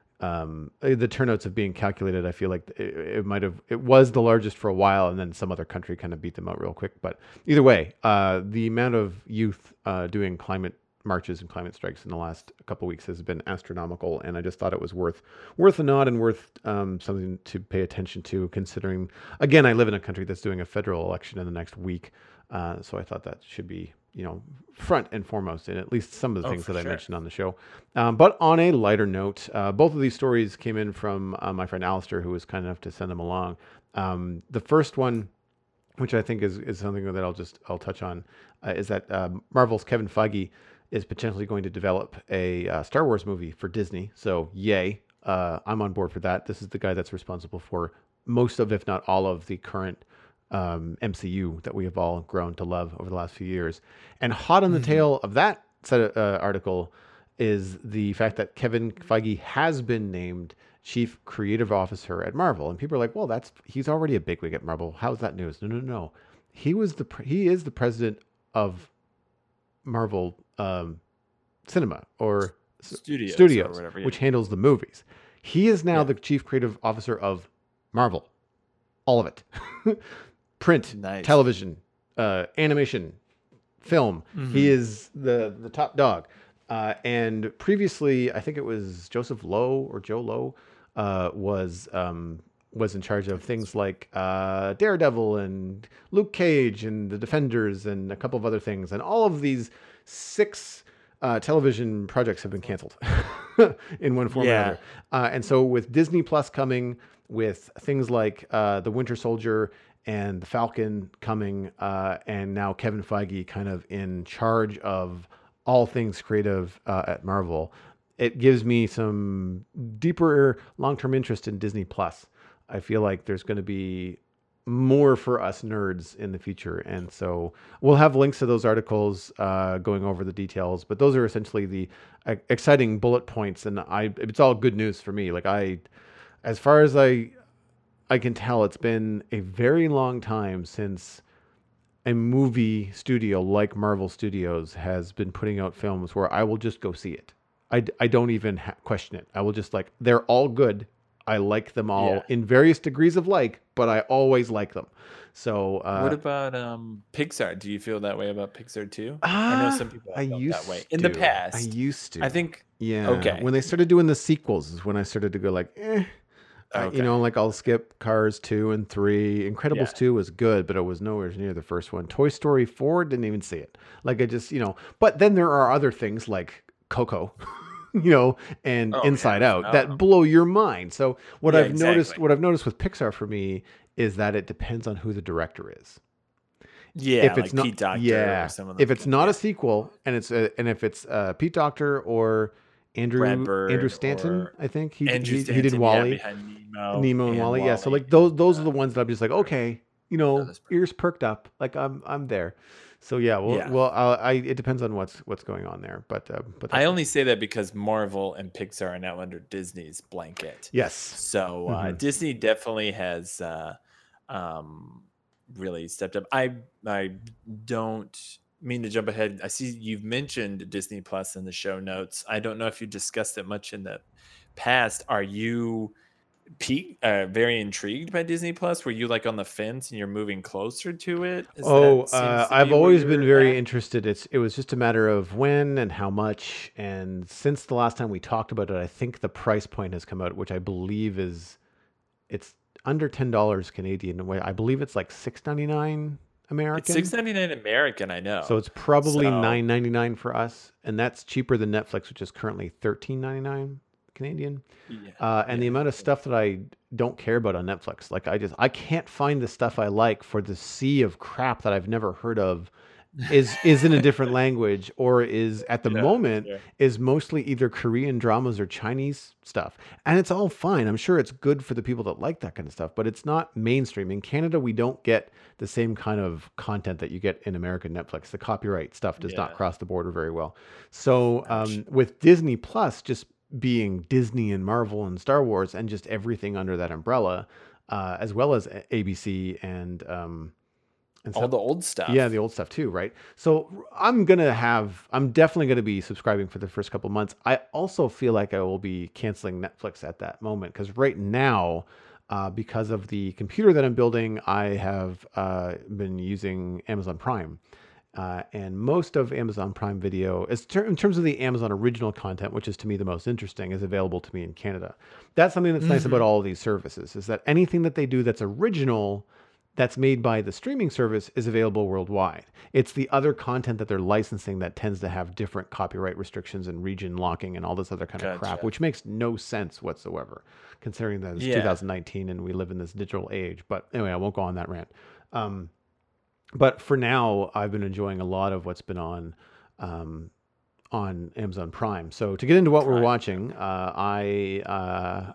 um, the turnouts of being calculated, I feel like it, it might have, it was the largest for a while, and then some other country kind of beat them out real quick. But either way, uh, the amount of youth uh, doing climate marches and climate strikes in the last couple of weeks has been astronomical, and I just thought it was worth worth a nod and worth um, something to pay attention to, considering, again, I live in a country that's doing a federal election in the next week, uh, so I thought that should be, you know, front and foremost in at least some of the Oh, things that for I sure. mentioned on the show. Um, but on a lighter note, uh, both of these stories came in from uh, my friend Alistair, who was kind enough to send them along. Um, the first one, which I think is, is something that I'll just I'll touch on, uh, is that uh, Marvel's Kevin Feige is potentially going to develop a uh, Star Wars movie for Disney. So yay, uh, I'm on board for that. This is the guy that's responsible for most of, if not all of, the current um, M C U that we have all grown to love over the last few years. And hot on the Mhm. tail of that set of, uh, article is the fact that Kevin Feige has been named Chief Creative Officer at Marvel. And people are like, well, that's he's already a bigwig at Marvel. How's that news? No, no, no. He was the he is the president of Marvel um, Cinema or Studios, Studios, or whatever, yeah. which handles the movies. He is now Yeah. the chief creative officer of Marvel, all of it, print, Nice. television, uh, animation, film. Mhm. He is the the top dog. Uh, and previously, I think it was Joseph Lowe or Joe Lowe uh, was um, was in charge of things like uh, Daredevil and Luke Cage and The Defenders and a couple of other things. And all of these six uh, television projects have been canceled in one form or Yeah. another. Uh, and so with Disney Plus coming, with things like uh, The Winter Soldier and The Falcon coming, uh, and now Kevin Feige kind of in charge of all things creative uh, at Marvel, it gives me some deeper long-term interest in Disney Plus. I feel like there's going to be more for us nerds in the future. And so we'll have links to those articles uh, going over the details, but those are essentially the uh, exciting bullet points. And I, it's all good news for me. Like I, as far as I, I can tell, it's been a very long time since a movie studio like Marvel Studios has been putting out films where I will just go see it. I, I don't even ha- question it. I will just like, they're all good. I like them all yeah. in various degrees of like, but I always like them. So, uh, what about um, Pixar? Do you feel that way about Pixar too? Uh, I know some people I felt used that way in to. the past. I used to. I think. Yeah. Okay. When they started doing the sequels is when I started to go like, eh. Okay. Uh, you know, like I'll skip Cars two and three. Incredibles yeah. two was good, but it was nowhere near the first one. Toy Story four, didn't even see it. Like I just, you know, but then there are other things like Coco. You know, and oh, Inside yeah, Out that blow your mind. So what yeah, I've exactly. noticed, what I've noticed with Pixar for me is that it depends on who the director is. Yeah, if it's like not, Pete Docter yeah, or some of if it's not yeah. a sequel and it's a, and if it's uh, Pete Docter or Andrew Andrew Stanton, I think he Andrew he, Stanton, he did Wall-E, yeah, behind Nemo, Nemo and, and Wall-E. Wall-E. Yeah, so like those those uh, are the ones that I'm just like, okay, you know, ears perked up, like I'm I'm there. So yeah, well, yeah. well, I'll, I it depends on what's what's going on there, but uh, but I only say that because Marvel and Pixar are now under Disney's blanket. Yes, so uh, mm-hmm. Disney definitely has uh, um, really stepped up. I I don't mean to jump ahead. I see you've mentioned Disney Plus in the show notes. I don't know if you discussed it much in the past. Are you Pete, uh, very intrigued by Disney Plus? Were you like on the fence and you're moving closer to it? Is oh, uh, I've always been very at? interested. It's it was just a matter of when and how much. And since the last time we talked about it, I think the price point has come out, which I believe is it's under ten dollars Canadian. I believe it's like six ninety-nine American. It's six ninety-nine American, I know. So it's probably so... nine ninety-nine for us, and that's cheaper than Netflix, which is currently thirteen ninety-nine Canadian. Yeah, uh, and yeah. the amount of stuff that I don't care about on Netflix, like I just I can't find the stuff I like for the sea of crap that I've never heard of is is in a different language or is at the yeah, moment yeah. is mostly either Korean dramas or Chinese stuff. And it's all fine. I'm sure it's good for the people that like that kind of stuff, but it's not mainstream. In Canada, we don't get the same kind of content that you get in American Netflix. The copyright stuff does yeah. not cross the border very well. So um, with Disney Plus just being Disney and Marvel and Star Wars and just everything under that umbrella, uh, as well as A B C and um, and all stuff. the old stuff. Yeah, the old stuff too, right? So I'm gonna have, I'm definitely gonna be subscribing for the first couple months. I also feel like I will be canceling Netflix at that moment because right now, uh, because of the computer that I'm building, I have uh, been using Amazon Prime. Uh, and most of Amazon Prime Video, is ter- in terms of the Amazon original content, which is to me the most interesting, is available to me in Canada. That's something that's mm-hmm. nice about all of these services, is that anything that they do that's original, that's made by the streaming service, is available worldwide. It's the other content that they're licensing that tends to have different copyright restrictions and region locking and all this other kind gotcha. of crap, which makes no sense whatsoever, considering that it's yeah. two thousand nineteen and we live in this digital age. But anyway, I won't go on that rant. Um, But for now, I've been enjoying a lot of what's been on um, on Amazon Prime. So to get into what Prime. we're watching, uh, I uh,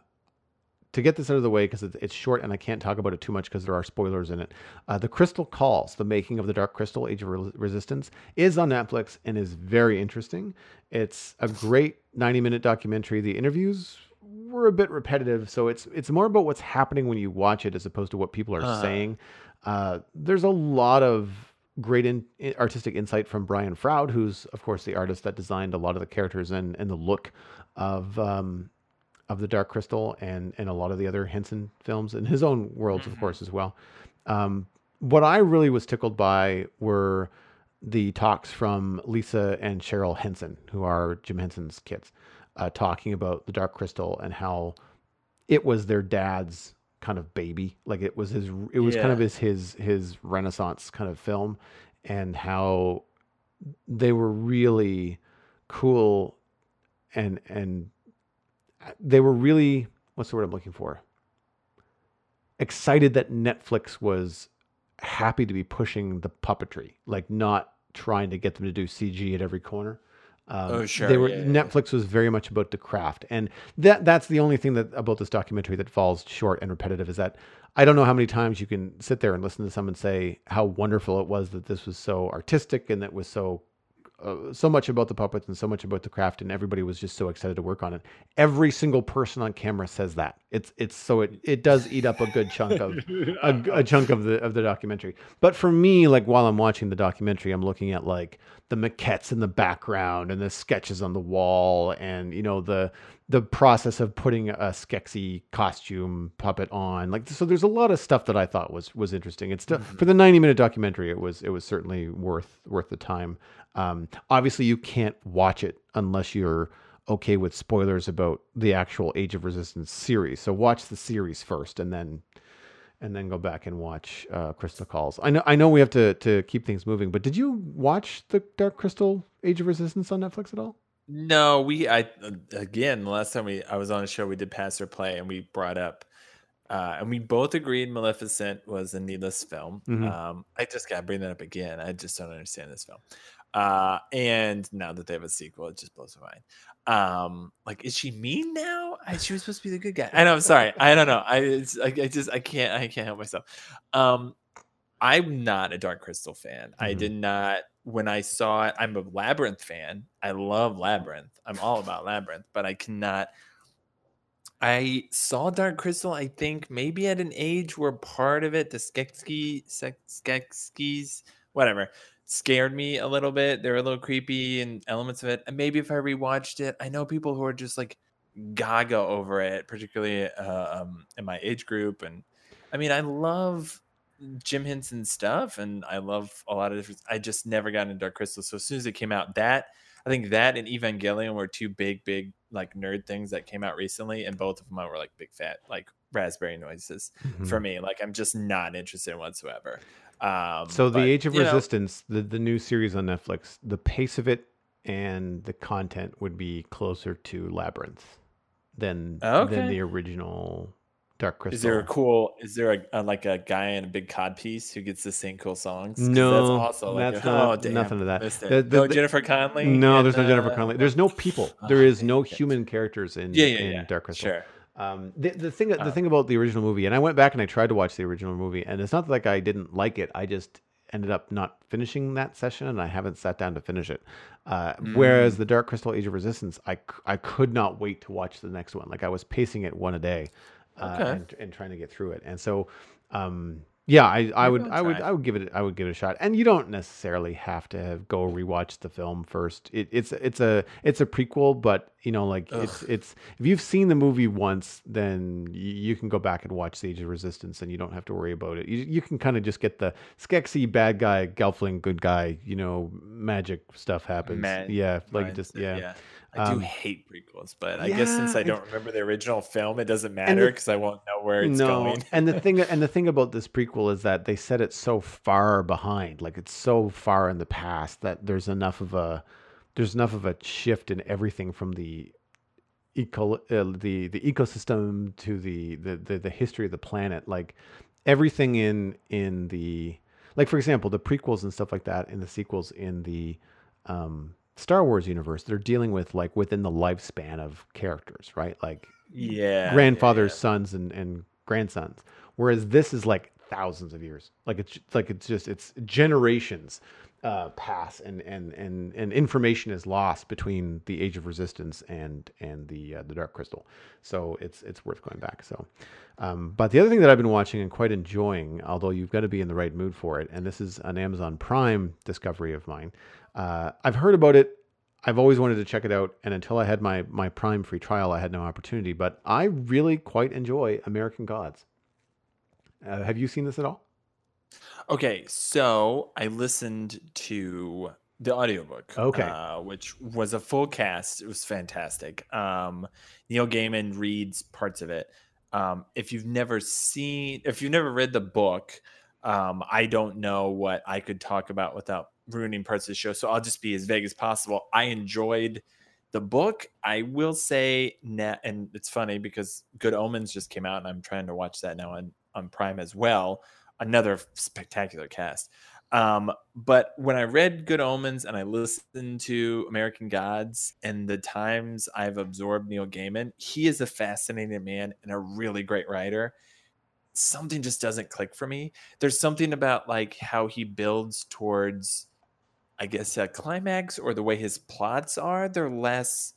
to get this out of the way because it's, it's short and I can't talk about it too much because there are spoilers in it. Uh, the Crystal Calls, the making of the Dark Crystal: Age of Re- Resistance, is on Netflix and is very interesting. It's a great ninety minute documentary. The interviews were a bit repetitive, so it's it's more about what's happening when you watch it as opposed to what people are uh-huh. saying. Uh, there's a lot of great in, artistic insight from Brian Froud, who's of course the artist that designed a lot of the characters and, and the look of um, of the Dark Crystal and and a lot of the other Henson films in his own worlds, mm-hmm. of course, as well. Um, what I really was tickled by were the talks from Lisa and Cheryl Henson, who are Jim Henson's kids, uh, talking about the Dark Crystal and how it was their dad's kind of baby, like it was his it was yeah. kind of his his his Renaissance kind of film, and how they were really cool and and they were really, what's the word I'm looking for, excited that Netflix was happy to be pushing the puppetry, like not trying to get them to do C G at every corner. Oh, Um, they sure. were Yeah, yeah, yeah. Netflix was very much about the craft, and that that's the only thing that about this documentary that falls short and repetitive is that I don't know how many times you can sit there and listen to someone say how wonderful it was that this was so artistic and that was so uh, so much about the puppets and so much about the craft, and everybody was just so excited to work on it. Every single person on camera says that. It's it's so it it does eat up a good chunk of a, a chunk of the of the documentary. But for me, like while I'm watching the documentary, I'm looking at like the maquettes in the background and the sketches on the wall, and you know the the process of putting a Skeksis costume puppet on. Like so, there's a lot of stuff that I thought was was interesting. It's still for Mhm. the ninety minute documentary. It was it was certainly worth worth the time. Um, obviously, you can't watch it unless you're okay with spoilers about the actual Age of Resistance series. So watch the series first, and then and then go back and watch uh, Crystal Calls. I know I know we have to to keep things moving, but did you watch the Dark Crystal Age of Resistance on Netflix at all? No, we I uh, again the last time we I was on a show we did pass or play and we brought up uh, and we both agreed Maleficent was a needless film. Mm-hmm. Um, I just gotta bring that up again. I just don't understand this film. Uh, and now that they have a sequel, it just blows my mind. Um, like, is she mean now? I, she was supposed to be the good guy. I know. I'm sorry. I don't know. I, it's, I I just I can't I can't help myself. Um, I'm not a Dark Crystal fan. I Mm-hmm. did not when I saw it. I'm a Labyrinth fan. I love Labyrinth. I'm all about Labyrinth, but I cannot. I saw Dark Crystal, I think maybe at an age where part of it, the Skeksis, Skeksis, whatever, scared me a little bit. They were a little creepy and elements of it. And maybe if I rewatched it, I know people who are just like gaga over it, particularly uh, um, in my age group. And I mean, I love Jim Henson stuff, and I love a lot of different. I just never got into Dark Crystal. So as soon as it came out, that I think that and Evangelion were two big, big like nerd things that came out recently, and both of them were like big fat like raspberry noises Mm-hmm. for me. Like I'm just not interested whatsoever. Um, So the but Age of you know, Resistance, the the new series on Netflix, the pace of it and the content would be closer to Labyrinth than than okay. the original Dark Is there a Crystal. cool? Is there a, a like a guy in a big cod piece who gets to sing cool songs? Because that's No, also like that's a, oh not damn, nothing of that. missed The, it. the, No the, Jennifer Connelly no, and there's no Jennifer uh, Connelly. no. There's no people. There Oh is dang no it. human characters Yeah, in yeah, in yeah. Dark Crystal. Sure. Um, the the thing the Um, thing about the original movie, and I went back and I tried to watch the original movie, and it's not like I didn't like it. I just ended up not finishing that session, and I haven't sat down to finish it. Uh, whereas mm, the Dark Crystal Age of Resistance, I, c- I could not wait to watch the next one. Like I was pacing it one a day, uh, okay, and and trying to get through it. And so, um, yeah, I, I maybe would I'll I would try. I would give it I would give it a shot. And you don't necessarily have to have, go rewatch the film first. It, it's it's a it's a prequel, but you know like it's Ugh. it's if you've seen the movie once, then you, you can go back and watch the Age of Resistance, and you don't have to worry about it. You you can kind of just get the Skeksis bad guy, Gelfling good guy. You know, magic stuff happens. Man, Yeah, like just mindset. yeah. Yeah, I do Um, hate prequels, but I guess since yeah, I it's, don't remember the original film, it doesn't and matter the because I won't know where it's no, going. and the thing and the thing about this prequel is that they set it so far behind, like it's so far in the past that there's enough of a there's enough of a shift in everything from the eco uh, the the ecosystem to the, the the the history of the planet. Like everything in in the like for example, the prequels and stuff like that, and the sequels in the um, Star Wars universe, they're dealing with like within the lifespan of characters, right? Like Yeah, yeah, grandfathers, yeah. sons, and, and grandsons. Whereas this is like thousands of years. Like it's like it's just it's generations uh, pass, and, and and and information is lost between the Age of Resistance and and the uh, the Dark Crystal. So it's it's worth going back. So, um, but the other thing that I've been watching and quite enjoying, although you've got to be in the right mood for it, and this is an Amazon Prime discovery of mine. Uh, I've heard about it. I've always wanted to check it out, and until I had my my Prime free trial, I had no opportunity. But I really quite enjoy American Gods. Uh, have you seen this at all? Okay, so I listened to the audiobook, Okay. uh, which was a full cast. It was fantastic. Um, Neil Gaiman reads parts of it. Um, if you've never seen, if you've never read the book, um, I don't know what I could talk about without ruining parts of the show. So I'll just be as vague as possible. I enjoyed the book. I will say, na- and it's funny because Good Omens just came out, and I'm trying to watch that now on, on Prime as well. Another spectacular cast. Um, but when I read Good Omens and I listened to American Gods and the times I've absorbed Neil Gaiman, he is a fascinating man and a really great writer. Something just doesn't click for me. There's something about like how he builds towards, I guess, a climax, or the way his plots are. They're less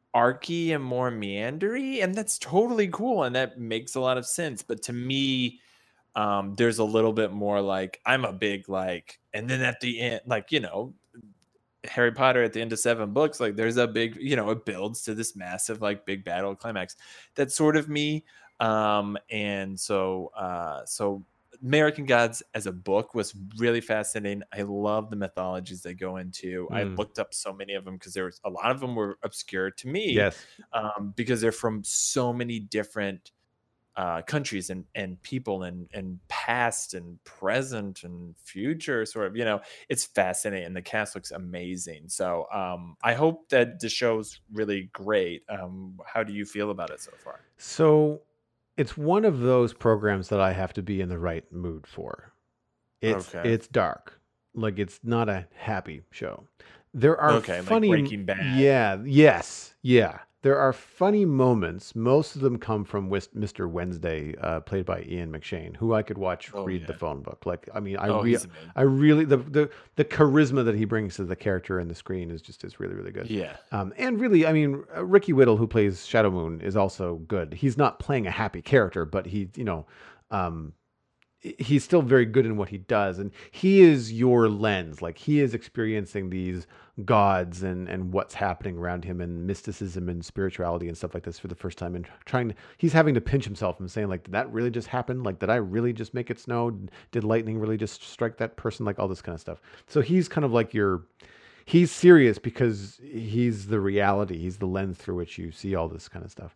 archy and more meandery, and that's totally cool, and that makes a lot of sense. But to me, um, there's a little bit more like, I'm a big like, and then at the end, like, you know, Harry Potter at the end of seven books, like there's a big, you know, it builds to this massive like big battle climax. That's sort of me. Um, and so, uh, so American Gods as a book was really fascinating. I love the mythologies they go into. Mm. I looked up so many of them because there was a lot of them were obscure to me. Yes, um, because they're from so many different uh, countries and and people and and past and present and future. Sort of, you know, it's fascinating. The cast looks amazing. So um, I hope that the show's really great. Um, how do you feel about it so far? So. It's one of those programs that I have to be in the right mood for. It's okay. It's dark. Like, it's not a happy show. There are okay, funny... like Breaking Bad. Yeah, yes, yeah. There are funny moments. Most of them come from Mister Wednesday, uh, played by Ian McShane, who I could watch oh, read yeah. the phone book. Like, I mean, I, oh, re- I really... The, the the charisma that he brings to the character and the screen is just is really, really good. Yeah. Um, and really, I mean, Ricky Whittle, who plays Shadow Moon, is also good. He's not playing a happy character, but he, you know... Um, he's still very good in what he does, and he is your lens. Like, he is experiencing these gods and and what's happening around him, and mysticism and spirituality and stuff like this for the first time, and trying to he's having to pinch himself and saying, like, did that really just happen? Like, did I really just make it snow? Did lightning really just strike that person? Like, all this kind of stuff. So he's kind of like your he's serious because he's the reality. He's the lens through which you see all this kind of stuff.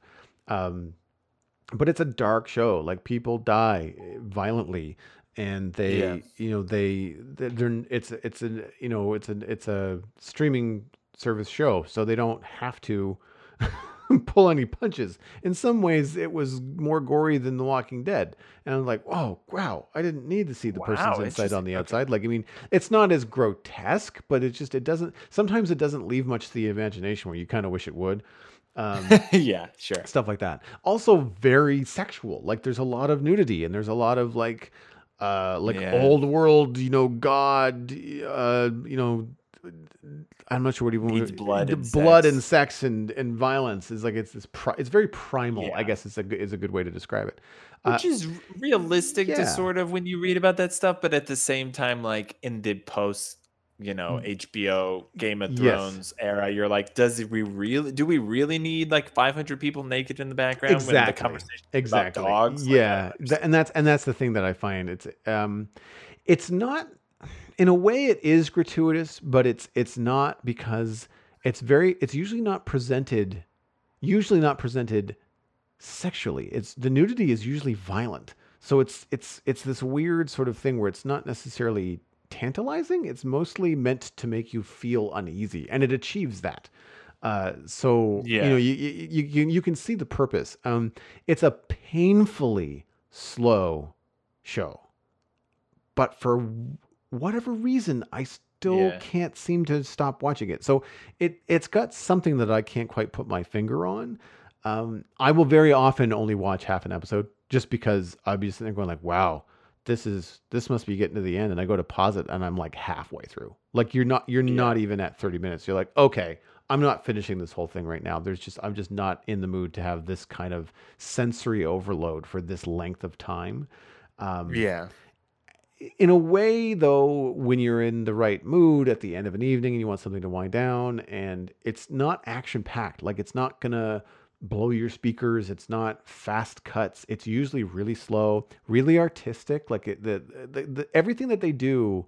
um But it's a dark show. Like, people die violently, and they, yeah. you know, they, they're, it's, it's a, you know, it's a, it's a streaming service show, so they don't have to pull any punches. In some ways, it was more gory than The Walking Dead, and I'm like, oh wow, I didn't need to see the wow, person's inside on the outside. Okay. Like, I mean, it's not as grotesque, but it just, it doesn't. Sometimes it doesn't leave much to the imagination, where you kind of wish it would. Um, yeah, sure. Stuff like that. Also very sexual. Like, there's a lot of nudity, and there's a lot of like, uh, like yeah. old world, you know, God, uh, you know, I'm not sure what even Needs blood, the and blood sex. and sex and, and violence is like, it's this, pri- it's very primal. Yeah. I guess it's a is a good way to describe it. Which uh, is realistic yeah. to sort of when you read about that stuff, but at the same time, like in the post, you know, H B O Game of Thrones yes. era, you're like, does we really do we really need like five hundred people naked in the background exactly. when the conversation exactly. about dogs? Yeah, like, Th- and that's and that's the thing that I find it's um, it's not, in a way it is gratuitous, but it's it's not, because it's very it's usually not presented, usually not presented sexually. It's the nudity is usually violent, so it's it's it's this weird sort of thing where it's not necessarily tantalizing. It's mostly meant to make you feel uneasy, and it achieves that. Uh, so yeah. you know, you, you you you can see the purpose. Um, it's a painfully slow show, but for whatever reason, I still yeah. can't seem to stop watching it. So it it's got something that I can't quite put my finger on. Um, I will very often only watch half an episode, just because I'll be sitting there going like, wow. This is this must be getting to the end, and I go to pause it, and I'm like halfway through. Like, you're not you're yeah. not even at thirty minutes. You're like, okay, I'm not finishing this whole thing right now. There's just I'm just not in the mood to have this kind of sensory overload for this length of time. Um, yeah. In a way, though, when you're in the right mood at the end of an evening and you want something to wind down, and it's not action packed, like, it's not gonna blow your speakers. It's not fast cuts. It's usually really slow, really artistic. Like, it, the, the, the everything that they do,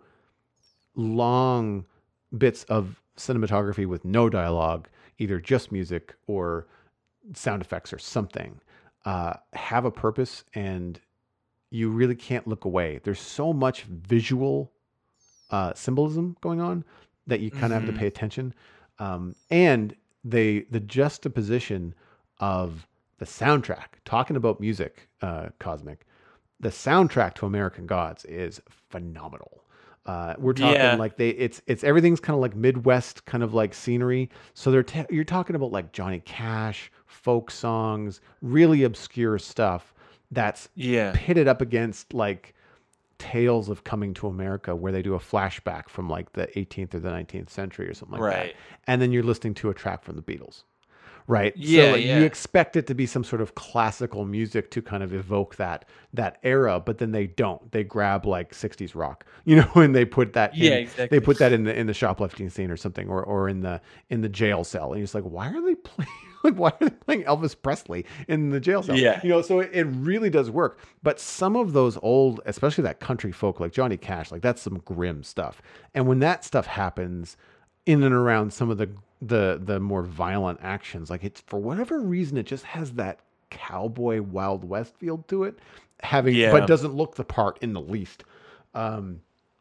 long bits of cinematography with no dialogue, either just music or sound effects or something, uh, have a purpose, and you really can't look away. There's so much visual uh, symbolism going on that you kind of mm-hmm. have to pay attention. Um, and they the juxtaposition of the soundtrack, talking about music, uh, Cosmic, the soundtrack to American Gods is phenomenal. Uh, we're talking Yeah. like they it's it's everything's kind of like Midwest kind of like scenery. So they're ta you're talking about like Johnny Cash, folk songs, really obscure stuff that's Yeah. pitted up against like tales of coming to America where they do a flashback from like the eighteenth or the nineteenth century or something like that. Right. And then you're listening to a track from the Beatles. Right. So Yeah. like, you Yeah. expect it to be some sort of classical music to kind of evoke that that era, but then they don't. They grab like sixties rock, you know, and they put that Yeah. in they Exactly. put that in the in the shoplifting scene or something, or or in the in the jail cell. And you're just like, why are they playing like why are they playing Elvis Presley in the jail cell? Yeah. You know, so it, it really does work. But some of those old, especially that country folk like Johnny Cash, like that's some grim stuff. And when that stuff happens in and around some of the the the more violent actions, like it's for whatever reason it just has that cowboy Wild West feel to it, having Yeah. but doesn't look the part in the least. Um,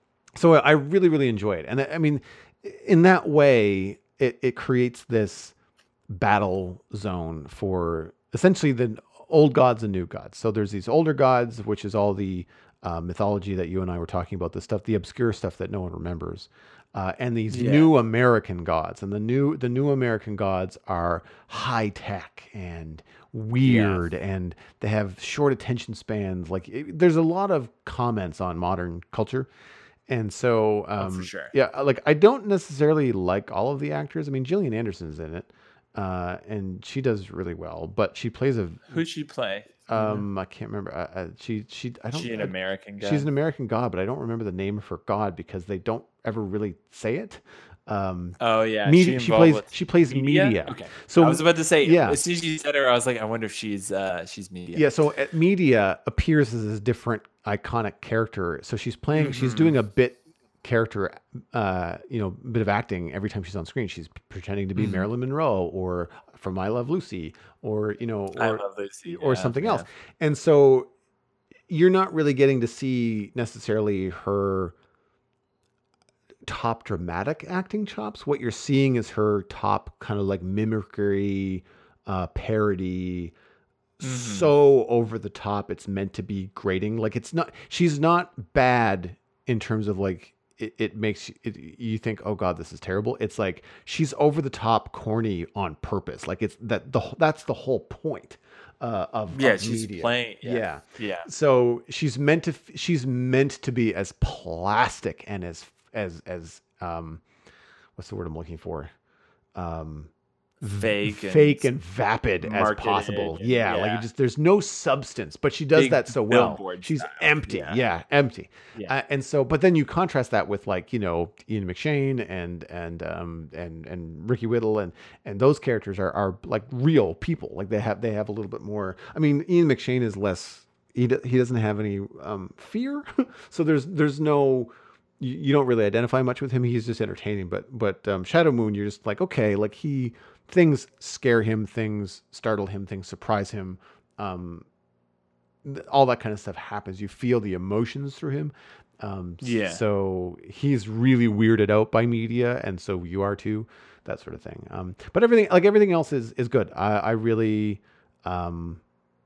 so I really really enjoy it, and I, I mean, in that way, it it creates this battle zone for essentially the old gods and new gods. So there's these older gods, which is all the uh, mythology that you and I were talking about, the stuff, the obscure stuff that no one remembers. Uh, and these Yeah. new American gods, and the new the new American gods are high tech and weird, and they have short attention spans. Like it, there's a lot of comments on modern culture, and so Oh, for um, sure. yeah, like I don't necessarily like all of the actors. I mean, Gillian Anderson's in it, uh, and she does really well, but she plays a Who'd she play? Do you know? um I can't remember. Uh, uh, she she I don't. She an I- American guy. she's an American god, but I don't remember the name of her god because they don't ever really say it. Um, Oh yeah, media, she she involved plays with she plays media. Okay, So I was about to say, yeah. as soon as you said her, I was like, I wonder if she's uh she's media. Yeah, so at media appears as a different iconic character. So she's playing, she's Mhm. doing a bit character, uh, you know, bit of acting every time she's on screen. She's pretending to be Mhm. Marilyn Monroe or from I Love Lucy, or you know, I or love Lucy. or Yeah, something yeah. else. And so you're not really getting to see necessarily her top dramatic acting chops. What you're seeing is her top kind of like mimicry, uh, parody, Mhm. so over the top it's meant to be grating. Like it's not, she's not bad in terms of like it, it makes it, you think, oh god, this is terrible. It's like she's over the top corny on purpose. Like it's that the that's the whole point uh, of Yeah, of she's media. playing. Yeah, Yeah. yeah, So she's meant to she's meant to be as plastic and as as as um what's the word I'm looking for? Um fake, fake and and vapid as marketed possible. and- Yeah, like yeah. it just there's no substance, but she does Big that so well. billboard She's style. empty. Yeah. Yeah, empty. Yeah. Uh, and so, but then you contrast that with like you know Ian McShane and and um and and Ricky Whittle and and those characters are are like real people. Like they have they have a little bit more. I mean, Ian McShane is less. He do- he doesn't have any um fear, so there's there's no. You, you don't really identify much with him. He's just entertaining. But but um, Shadow Moon, you're just like okay, like he. Things scare him, things startle him, things surprise him. Um, th- all that kind of stuff happens. You feel the emotions through him. Um, s- Yeah. So he's really weirded out by media, and so you are too. That sort of thing. Um, but everything, like everything else, is is good. I, I really, um,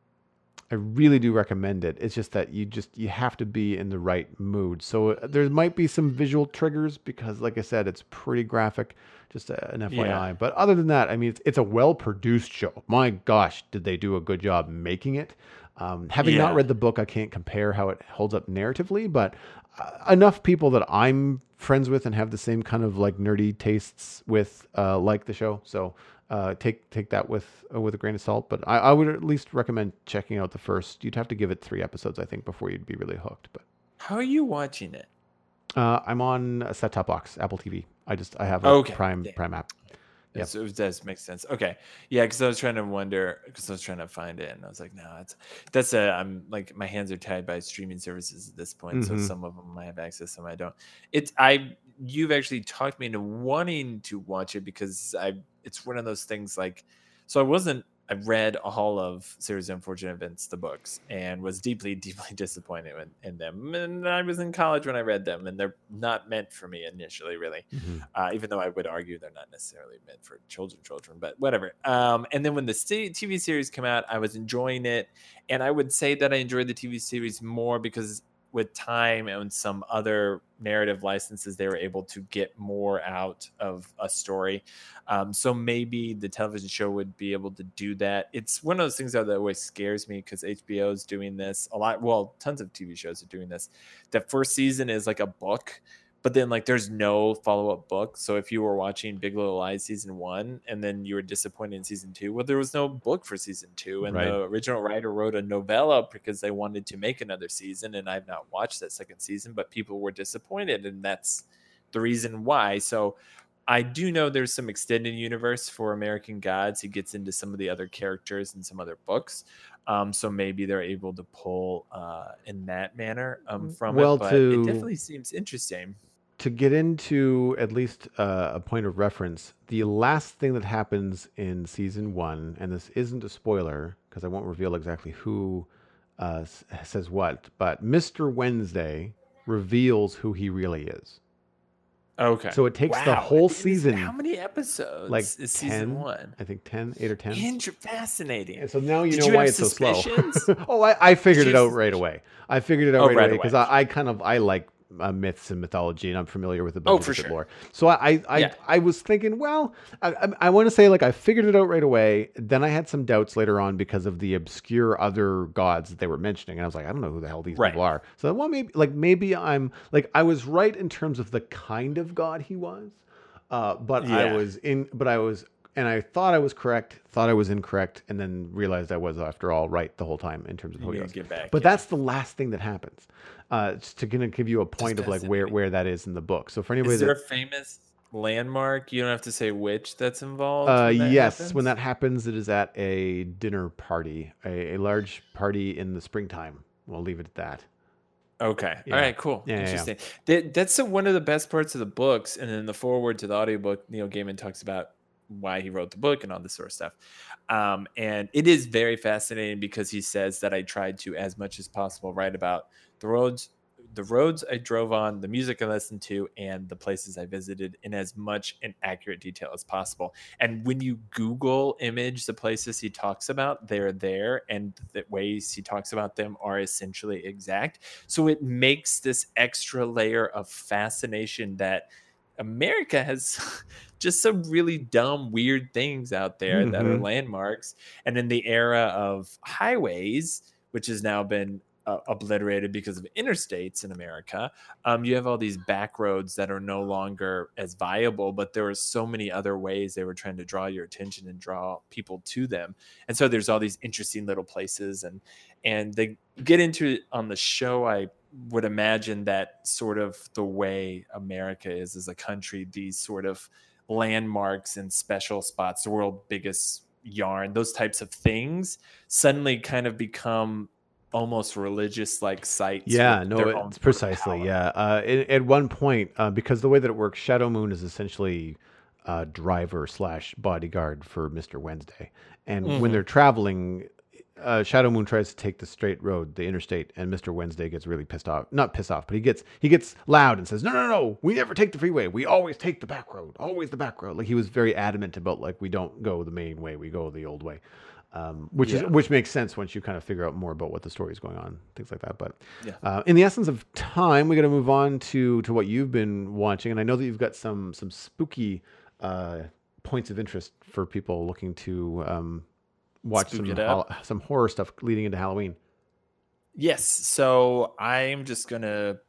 I really do recommend it. It's just that you just you have to be in the right mood. So uh, there might be some visual triggers because, like I said, it's pretty graphic. Just a, an F Y I. Yeah. But other than that, I mean, it's, it's a well-produced show. My gosh, did they do a good job making it? Um, having not Yeah. read the book, I can't compare how it holds up narratively, but uh, enough people that I'm friends with and have the same kind of like nerdy tastes with uh, like the show. So uh, take take that with uh, with a grain of salt. But I, I would at least recommend checking out the first. You'd have to give it three episodes, I think, before you'd be really hooked. But How are you watching it? uh, I'm on a set-top box, Apple T V. I just I have a Okay. Prime Damn. Prime app. Yep. So it does make sense. Okay, yeah, because I was trying to wonder, because I was trying to find it, and I was like, no, it's that's a. I'm like my hands are tied by streaming services at this point, so Mhm. some of them I have access, some I don't. It's I. You've actually talked me into wanting to watch it because I. It's one of those things like, so I wasn't. I read all of Series of Unfortunate Events, the books, and was deeply, deeply disappointed in, in them. And I was in college when I read them, and they're not meant for me initially, really. Mhm. Uh, even though I would argue they're not necessarily meant for children, children, but whatever. Um, and then when the st- T V series came out, I was enjoying it, and I would say that I enjoyed the T V series more because with time and some other narrative licenses, they were able to get more out of a story. Um, so maybe the television show would be able to do that. It's one of those things that always scares me because H B O is doing this a lot. Well, tons of T V shows are doing this. The first season is like a book, but then like there's no follow-up book. So if you were watching Big Little Lies season one and then you were disappointed in season two, well, there was no book for season two. And Right. the original writer wrote a novella because they wanted to make another season. And I've not watched that second season, but people were disappointed. And that's the reason why. So I do know there's some extended universe for American Gods. He gets into some of the other characters in some other books. Um, so maybe they're able to pull uh, in that manner um, from Well, it. But to- it definitely seems interesting. To get into at least uh, a point of reference, the last thing that happens in season one, and this isn't a spoiler because I won't reveal exactly who uh, s- says what, but Mister Wednesday reveals who he really is. Okay. So it takes the Wow. whole It is- season, How many episodes like is ten, season one? I think ten, eight or ten. Inter- fascinating. And so now you Did know you why have it's so slow. suspicions? oh, I, I figured Did it you out have right away. I figured it out Oh, right, right away because away. I, I kind of I like uh, myths and mythology, and I'm familiar with a Oh, bunch for of different sure. lore. So I I, I, Yeah. I was thinking, well, I, I, I want to say like I figured it out right away. Then I had some doubts later on because of the obscure other gods that they were mentioning, and I was like, I don't know who the hell these Right. people are. So well, maybe like maybe I'm like I was right in terms of the kind of god he was, uh, but I Yeah. was in, but I was. And I thought I was correct, thought I was incorrect, and then realized I was, after all, right the whole time in terms of You who he need was. to get back. But yeah. that's the last thing that happens. Uh, just to kind of give you a point of like where, fascinating. where that is in the book. So for anybody Is there that, a famous landmark? You don't have to say which that's involved. uh, when that yes, happens? when that happens, it is at a dinner party, a, a large party in the springtime. We'll leave it at that. Okay. Yeah. All right. Cool. Yeah, yeah, yeah. Interesting. That, that's the- one of the best parts of the books. And then the foreword to the audiobook, Neil Gaiman talks about why he wrote the book and all this sort of stuff. Um, and it is very fascinating because he says that I tried to, as much as possible, write about the roads, the roads I drove on, the music I listened to, and the places I visited in as much and accurate detail as possible. And when you Google image the places he talks about, they're there, and the ways he talks about them are essentially exact. So it makes this extra layer of fascination that America has just some really dumb, weird things out there that are Mhm. landmarks. And in the era of highways, which has now been uh, obliterated because of interstates in America, um, you have all these back roads that are no longer as viable, but there are so many other ways they were trying to draw your attention and draw people to them. And so there's all these interesting little places, and and they get into it on the show. I would imagine that sort of the way America is as a country, these sort of landmarks and special spots, the world's biggest yarn, those types of things suddenly kind of become almost religious like sites. Yeah, with no, their own sort it's of precisely. power. Yeah. Uh, at, at one point, uh, because the way that it works, Shadow Moon is essentially uh, driver slash bodyguard for Mister Wednesday. And when Mhm. they're traveling, uh, Shadow Moon tries to take the straight road, the interstate, and Mister Wednesday gets really pissed off. Not pissed off, but he gets he gets loud and says, "No, no, no! We never take the freeway. We always take the back road. Always the back road." Like he was very adamant about like we don't go the main way, we go the old way. Um, which is Yeah. which makes sense once you kind of figure out more about what the story is going on, things like that. But Yeah. uh, in the essence of time, we got to move on to to what you've been watching, and I know that you've got some some spooky uh, points of interest for people looking to um, watch Spook some it up. hol- some horror stuff leading into Halloween. Yes. So I'm just going to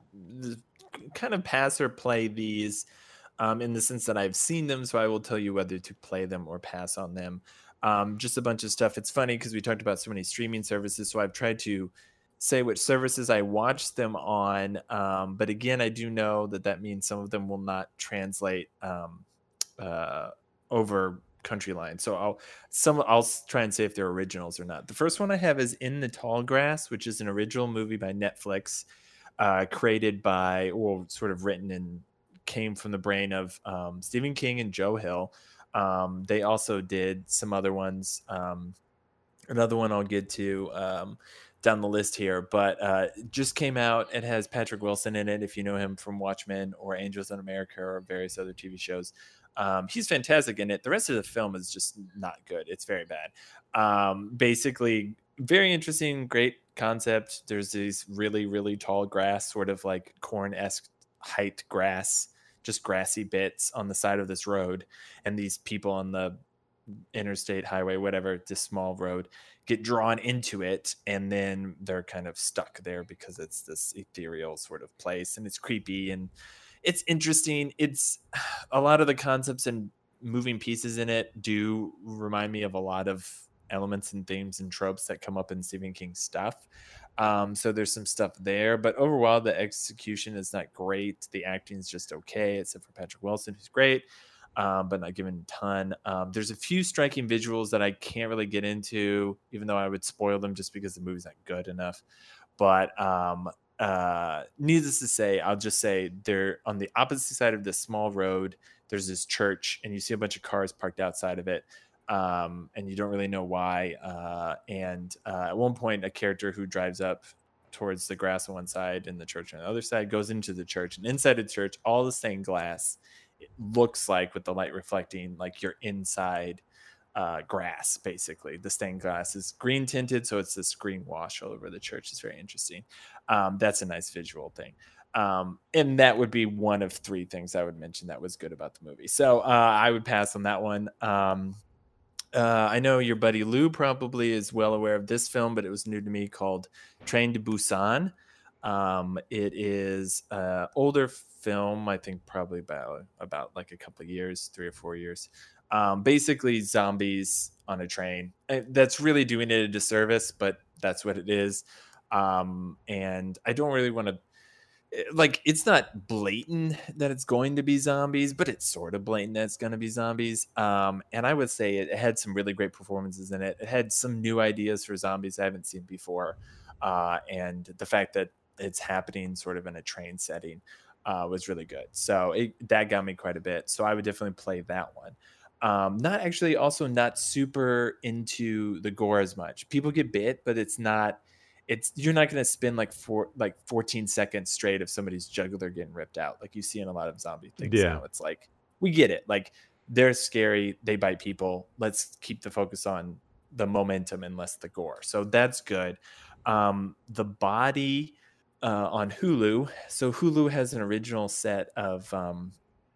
kind of pass or play these um, in the sense that I've seen them. So I will tell you whether to play them or pass on them. Um, just a bunch of stuff. It's funny because we talked about so many streaming services. So I've tried to say which services I watch them on. Um, but again, I do know that that means some of them will not translate um, uh, over country lines. So I'll some I'll s- try and say if they're originals or not. The first one I have is In the Tall Grass, which is an original movie by Netflix, uh, created by, well, sort of written and came from the brain of um, Stephen King and Joe Hill. Um, they also did some other ones. Um, another one I'll get to um, down the list here, but uh, it just came out. It has Patrick Wilson in it, if you know him from Watchmen or Angels in America or various other T V shows. Um, he's fantastic in it. The rest of the film is just not good. It's very bad. Um, basically, very interesting, great concept. There's these really, really tall grass, sort of like corn-esque height grass, just grassy bits on the side of this road. And these people on the interstate highway, whatever, this small road, get drawn into it. And then they're kind of stuck there because it's this ethereal sort of place. And it's creepy and it's interesting. It's a lot of the concepts and moving pieces in it do remind me of a lot of elements and themes and tropes that come up in Stephen King stuff. Um, so there's some stuff there, but overall the execution is not great. The acting is just okay, except for Patrick Wilson, who's great, um, but not given a ton. Um, there's a few striking visuals that I can't really get into, even though I would spoil them just because the movie's not good enough. But um, uh, needless to say, I'll just say they're on the opposite side of this small road. There's this church, and you see a bunch of cars parked outside of it. Um, and you don't really know why. Uh, and uh, at one point, a character who drives up towards the grass on one side and the church on the other side goes into the church. And inside the church, all the stained glass, it looks like, with the light reflecting, like you're inside uh, grass, basically. The stained glass is green tinted, so it's this green wash all over the church. It's very interesting. Um, that's a nice visual thing. Um, and that would be one of three things I would mention that was good about the movie. So uh, I would pass on that one. Um, Uh, I know your buddy Lou probably is well aware of this film, but it was new to me, called Train to Busan. Um, it is an older film, I think probably about, about like a couple of years, three or four years. Um, basically zombies on a train. That's really doing it a disservice, but that's what it is. Um, and I don't really want to, like, it's not blatant that it's going to be zombies, but it's sort of blatant that it's going to be zombies. Um, and I would say it had some really great performances in it. It had some new ideas for zombies I haven't seen before. Uh, and the fact that it's happening sort of in a train setting uh, was really good. So it, that got me quite a bit. So I would definitely play that one. Um, not actually also not super into the gore as much. People get bit, but it's not... It's you're not going to spend like four like fourteen seconds straight of somebody's jugular getting ripped out like you see in a lot of zombie things. Yeah. Now it's like, we get it, like they're scary, they bite people, let's keep the focus on the momentum and less the gore. So that's good. Um, the Body uh, on Hulu. So Hulu has an original set of um,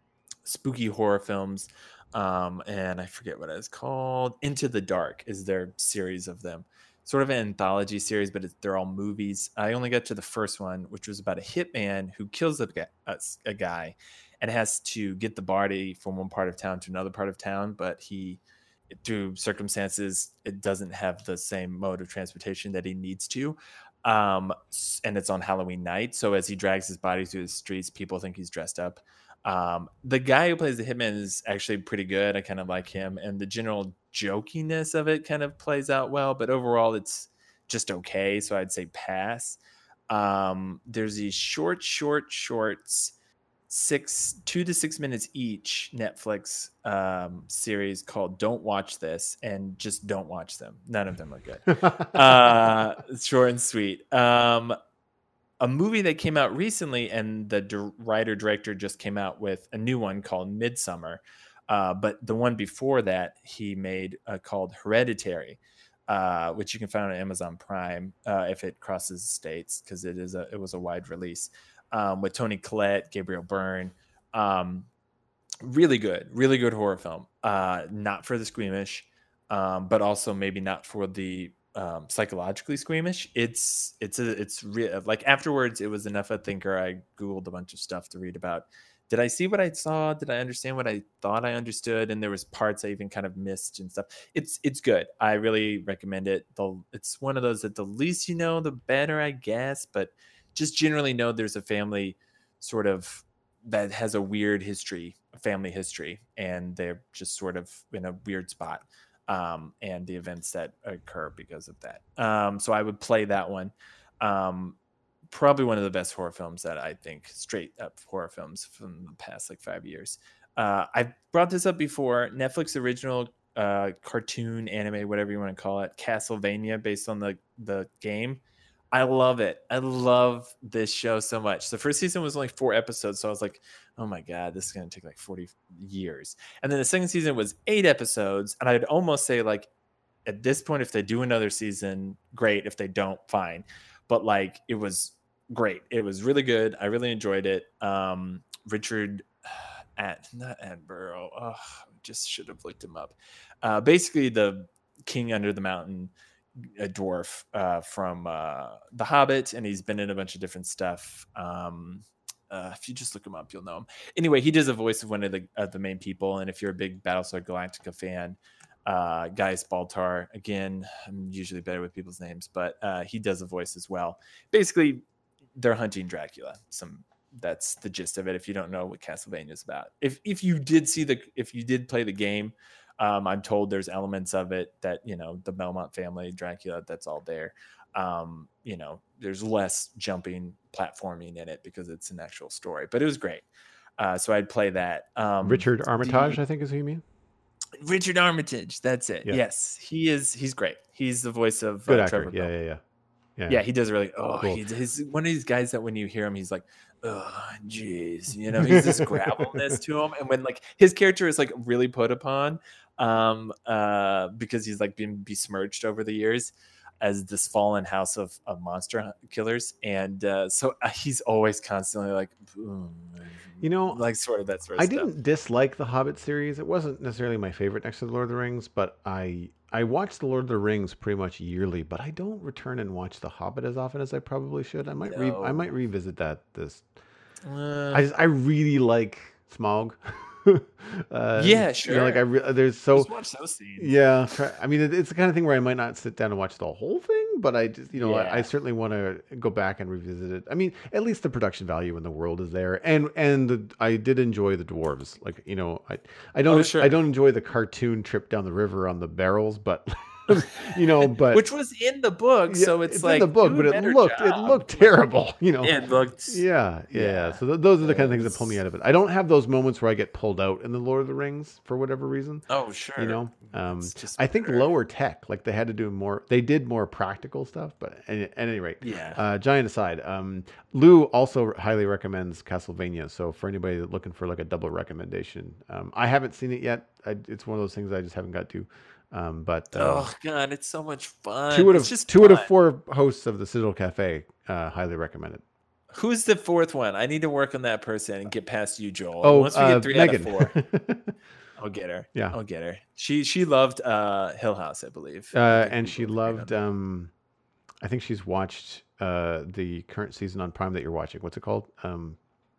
spooky horror films, um, and I forget what it's called. Into the Dark is their series of them. Sort of an anthology series, but it's, they're all movies. I only got to the first one, which was about a hitman who kills a, a, a guy and has to get the body from one part of town to another part of town. But he, through circumstances, it doesn't have the same mode of transportation that he needs to. Um, and it's on Halloween night. So as he drags his body through the streets, people think he's dressed up. Um, the guy who plays the hitman is actually pretty good. I kind of like him, and the general jokiness of it kind of plays out well, but overall it's just okay. So I'd say pass. Um, there's these short, short, shorts, six, two to six minutes each, Netflix um, series called Don't Watch This, and just don't watch them. None of them look good. uh, short and sweet. Um, A movie that came out recently, and the di- writer director just came out with a new one called Midsummer. Uh, but the one before that he made uh, called Hereditary, uh, which you can find on Amazon Prime uh, if it crosses states, because it is a it was a wide release, um, with Toni Collette, Gabriel Byrne. Um, really good, really good horror film. Uh, not for the squeamish, um, but also maybe not for the um psychologically squeamish. It's it's a it's re- like afterwards it was enough a thinker. I googled a bunch of stuff to read about, did I see what I saw, did I understand what I thought I understood, and there was parts I even kind of missed and stuff. It's it's good. I really recommend it. The it's one of those that the least you know the better, I guess, but just generally know there's a family sort of that has a weird history, a family history, and they're just sort of in a weird spot. Um, and the events that occur because of that. Um, so I would play that one. Um, probably one of the best horror films that I think, straight up horror films from the past like five years. Uh, I've brought this up before. Netflix original uh, cartoon, anime, whatever you want to call it, Castlevania, based on the the game. I love it. I love this show so much. The first season was only four episodes, so I was like, oh my God, this is going to take like forty years. And then the second season was eight episodes, and I'd almost say like at this point, if they do another season, great. If they don't, fine. But like, it was great. It was really good. I really enjoyed it. Um, Richard at not Attenborough. Oh, just should have looked him up. Uh, basically, the king under the mountain, a dwarf uh, from uh, The Hobbit, and he's been in a bunch of different stuff. Um, uh, if you just look him up, you'll know him. Anyway, he does a voice of one of the of the main people, and if you're a big Battlestar Galactica fan, uh, Gaius Baltar, again, I'm usually better with people's names, but uh, he does a voice as well. Basically, they're hunting Dracula. Some that's the gist of it. If you don't know what Castlevania is about, if if you did see the if you did play the game. Um, I'm told there's elements of it that, you know, the Belmont family, Dracula, that's all there. Um, you know, there's less jumping, platforming in it because it's an actual story, but it was great. Uh, so I'd play that. Um, Richard Armitage, the, I think is who you mean. Richard Armitage. That's it. Yeah. Yes. He is. He's great. He's the voice of Good uh, actor. Trevor Yeah, Bell. yeah, yeah, yeah. Yeah. He does really. Oh, cool. he's, he's one of these guys that when you hear him, he's like, oh, jeez, you know, he's this gravelness to him. And when like his character is like really put upon, um uh because he's like been besmirched over the years as this fallen house of, of monster killers, and uh so uh, he's always constantly like, you know, like sort of that sort of I stuff. didn't dislike the Hobbit series. It wasn't necessarily my favorite next to the Lord of the Rings, but I I watch the Lord of the Rings pretty much yearly, but I don't return and watch the Hobbit as often as I probably should. I might no. re- I might revisit that this uh, I just, I really like Smaug. uh, yeah, sure. You know, like I re- there's so just watch those scenes. Yeah, I mean it, it's the kind of thing where I might not sit down and watch the whole thing, but I just you know yeah. I, I certainly want to go back and revisit it. I mean, at least the production value in the world is there, and and the, I did enjoy the dwarves. Like you know, I I don't oh, sure. I don't enjoy the cartoon trip down the river on the barrels, but. you know, but which was in the book, yeah, so it's, it's like in the book, but it looked job. it looked terrible. You know, it looked yeah, yeah. yeah. So th- those are the kind of things that pull me out of it. I don't have those moments where I get pulled out in the Lord of the Rings for whatever reason. Oh, sure. You know, um, just I think lower tech, like they had to do more. They did more practical stuff, but at, at any rate, yeah. Uh, giant aside, um, Lou also highly recommends Castlevania. So for anybody looking for like a double recommendation, um, I haven't seen it yet. I, it's one of those things I just haven't got to. Um, but uh, oh god, it's so much fun. Two out of it's just two fun. out of four hosts of the Sigil Cafe uh, highly recommend it. Who's the fourth one? I need to work on that person and get past you, Joel. Oh, once we uh, get three Megan. out of four, I'll get her. Yeah, I'll get her. She she loved uh, Hill House, I believe. Uh, I and she loved. Um, I think she's watched uh, the current season on Prime that you're watching. What's it called? Um,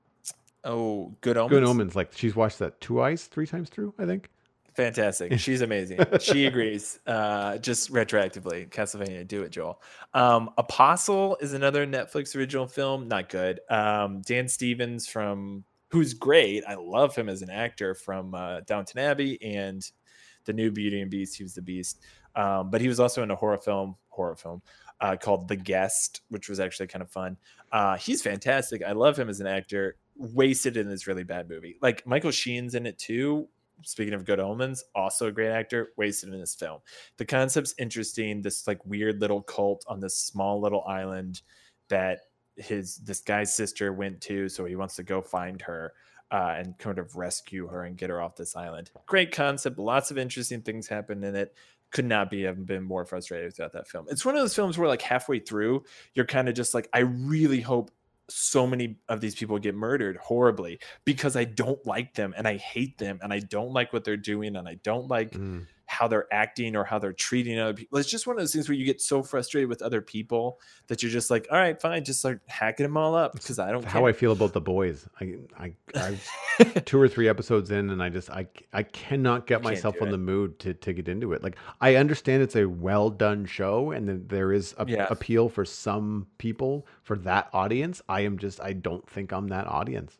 oh, Good Omens. Good Omens. Like she's watched that twice, three times through. I think. Fantastic. She's amazing. She agrees. Uh, just retroactively, Castlevania, do it, Joel. Um, Apostle is another Netflix original film. Not good. Um, Dan Stevens from who's great. I love him as an actor from uh, Downton Abbey and the new Beauty and Beast. He was the Beast, um, but he was also in a horror film. Horror film uh, called The Guest, which was actually kind of fun. Uh, he's fantastic. I love him as an actor. Wasted in this really bad movie. Like Michael Sheen's in it too. Speaking of Good Omens, also a great actor, wasted in this film. The concept's interesting. This like weird little cult on this small little island that his this guy's sister went to, so he wants to go find her uh, and kind of rescue her and get her off this island. Great concept. Lots of interesting things happen in it. Could not be have been more frustrated throughout that film. It's one of those films where like halfway through, you're kind of just like, I really hope so many of these people get murdered horribly because I don't like them and I hate them and I don't like what they're doing and I don't like mm. how they're acting or how they're treating other people. It's just one of those things where you get so frustrated with other people that you're just like, all right, fine, just start hacking them all up because I don't. How care. I feel about The Boys. I I I've two or three episodes in and I just I I cannot get myself in the mood to to get into it. Like I understand it's a well done show and that there is a, yeah. appeal for some people for that audience. I am just I don't think I'm that audience.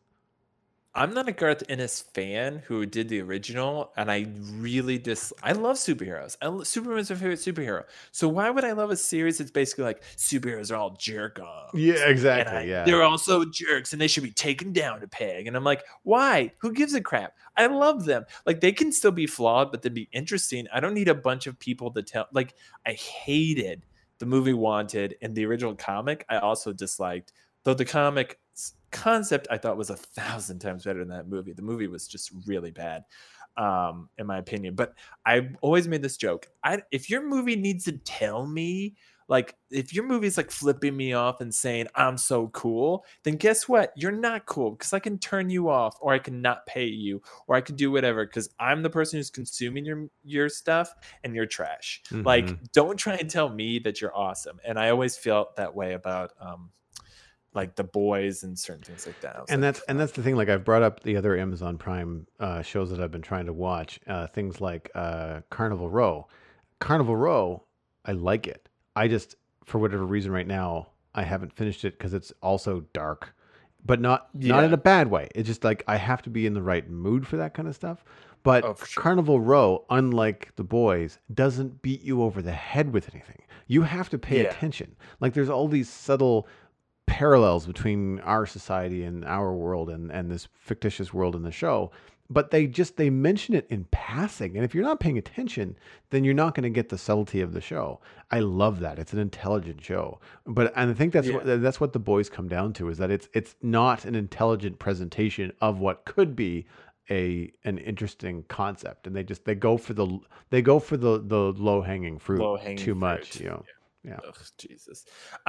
I'm not a Garth Ennis fan who did the original, and I really dis. I love superheroes. I lo- Superman's my favorite superhero. So why would I love a series that's basically like superheroes are all jerk offs? Yeah, exactly. I, yeah, they're also jerks, and they should be taken down a peg. And I'm like, why? Who gives a crap? I love them. Like they can still be flawed, but they'd be interesting. I don't need a bunch of people to tell. Like I hated the movie Wanted and the original comic. I also disliked, though the comic concept I thought was a thousand times better than that movie. The movie was just really bad. um, in my opinion. But I've always made this joke. I, if your movie needs to tell me, like, if your movie's like flipping me off and saying I'm so cool, then guess what? You're not cool, because I can turn you off, or I can not pay you, or I can do whatever, because I'm the person who's consuming your your stuff and you're trash. Mm-hmm. Like, don't try and tell me that you're awesome. And I always felt that way about um, like The Boys and certain things like that. And like, that's and that's the thing. Like, I've brought up the other Amazon Prime uh, shows that I've been trying to watch. Uh, things like uh, Carnival Row. Carnival Row, I like it. I just, for whatever reason, right now I haven't finished it because it's also dark, but not Yeah. not in a bad way. It's just like I have to be in the right mood for that kind of stuff. But Oh, for sure. Carnival Row, unlike The Boys, doesn't beat you over the head with anything. You have to pay Yeah. attention. Like, there's all these subtle parallels between our society and our world and, and this fictitious world in the show. But they just, they mention it in passing. And if you're not paying attention, then you're not going to get the subtlety of the show. I love that. It's an intelligent show. But, and I think that's Yeah. what, that's what The Boys come down to, is that it's, it's not an intelligent presentation of what could be a, an interesting concept. And they just, they go for the, they go for the, the low hanging fruit Low-hanging too much, fruit. you know? Yeah. Ugh, Jesus.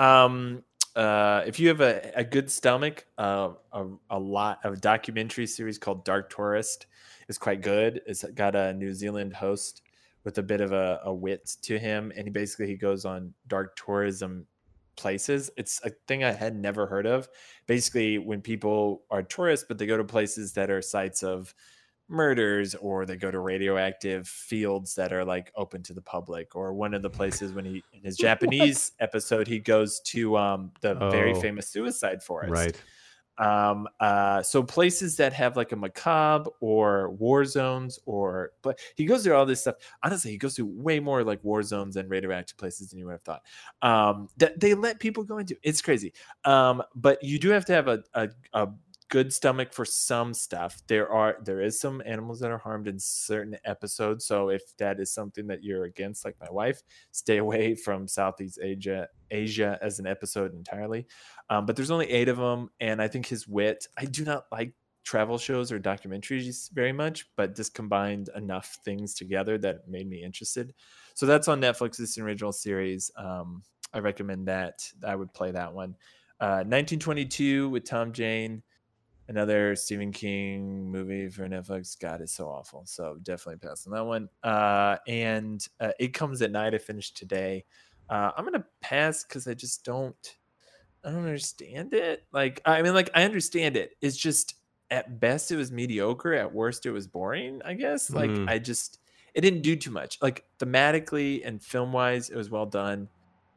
Um, uh, if you have a, a good stomach, uh, a, a lot of a documentary series called Dark Tourist is quite good. It's got a New Zealand host with a bit of a, a wit to him, and he basically he goes on dark tourism places. It's a thing I had never heard of. Basically, when people are tourists, but they go to places that are sites of murders, or they go to radioactive fields that are like open to the public, or one of the places when he in his Japanese episode he goes to um the very Oh. famous suicide forest, Right. um uh so places that have like a macabre or war zones, or but he goes through all this stuff. Honestly, he goes through way more like war zones and radioactive places than you would have thought, um that they let people go into. It's crazy. Um but you do have to have a a, a good stomach for some stuff. There are there is some animals that are harmed in certain episodes, so if that is something that you're against, like my wife, stay away from Southeast Asia Asia as an episode entirely. Um, but there's only eight of them, and I think his wit, I do not like travel shows or documentaries very much, but this combined enough things together that made me interested. So that's on Netflix. It's an original series. um, I recommend that. I would play that one. uh, nineteen twenty-two with Tom Jane, another Stephen King movie for Netflix. God, it's so awful. So definitely pass on that one. Uh, and uh, It Comes at Night, I finished today. Uh, I'm gonna pass because I just don't. I don't understand it. Like, I mean, like I understand it. It's just at best it was mediocre. At worst it was boring. I guess. Like Mhm. I just it didn't do too much. Like thematically and film wise, it was well done.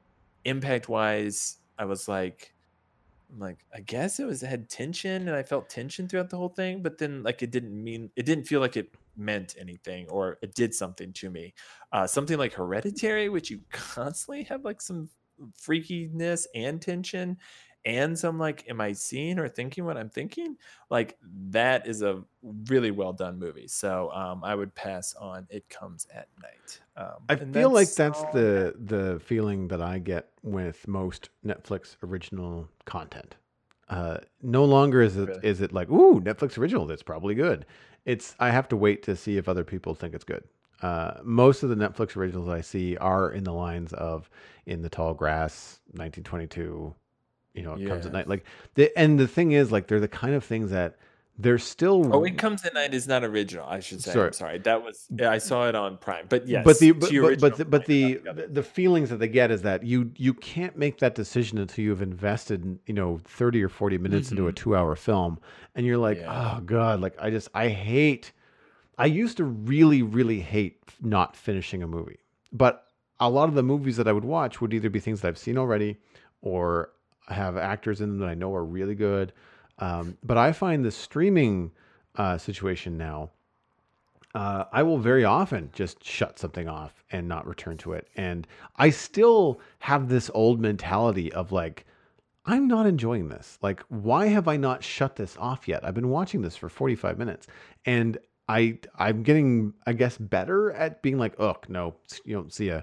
Impact wise, I was like. I'm like, I guess it was it had tension, and I felt tension throughout the whole thing, but then like it didn't mean it didn't feel like it meant anything, or it did something to me. Uh, something like Hereditary, which you constantly have like some freakiness and tension and some like, am I seeing or thinking what I'm thinking? Like that is a really well done movie. So um, I would pass on It Comes at Night. Um, I and feel like that's all- the the feeling that I get with most Netflix original content. Uh, no longer is it Really? is it like, ooh, Netflix original, that's probably good. It's I have to wait to see if other people think it's good. Uh, most of the Netflix originals I see are in the lines of In the Tall Grass, nineteen twenty-two, you know, It Comes at Yeah. Night. Like the and the thing is, like, they're the kind of things that they're still. Oh, It Comes at Night is not original, I should say. Sorry. I'm sorry. That was yeah, I saw it on Prime. But yes, but the to but your but original but the, but point the about the other- the feelings that they get is that you you can't make that decision until you've invested, you know, thirty or forty minutes into a two hour film, and you're like, Yeah. oh god, like I just I hate. I used to really really hate not finishing a movie, but a lot of the movies that I would watch would either be things that I've seen already, or have actors in them that I know are really good. Um, but I find the streaming uh, situation now. Uh, I will very often just shut something off and not return to it. And I still have this old mentality of like, I'm not enjoying this. Like, why have I not shut this off yet? I've been watching this for forty-five minutes, and I I'm getting, I guess, better at being like, oh no, you don't see ya.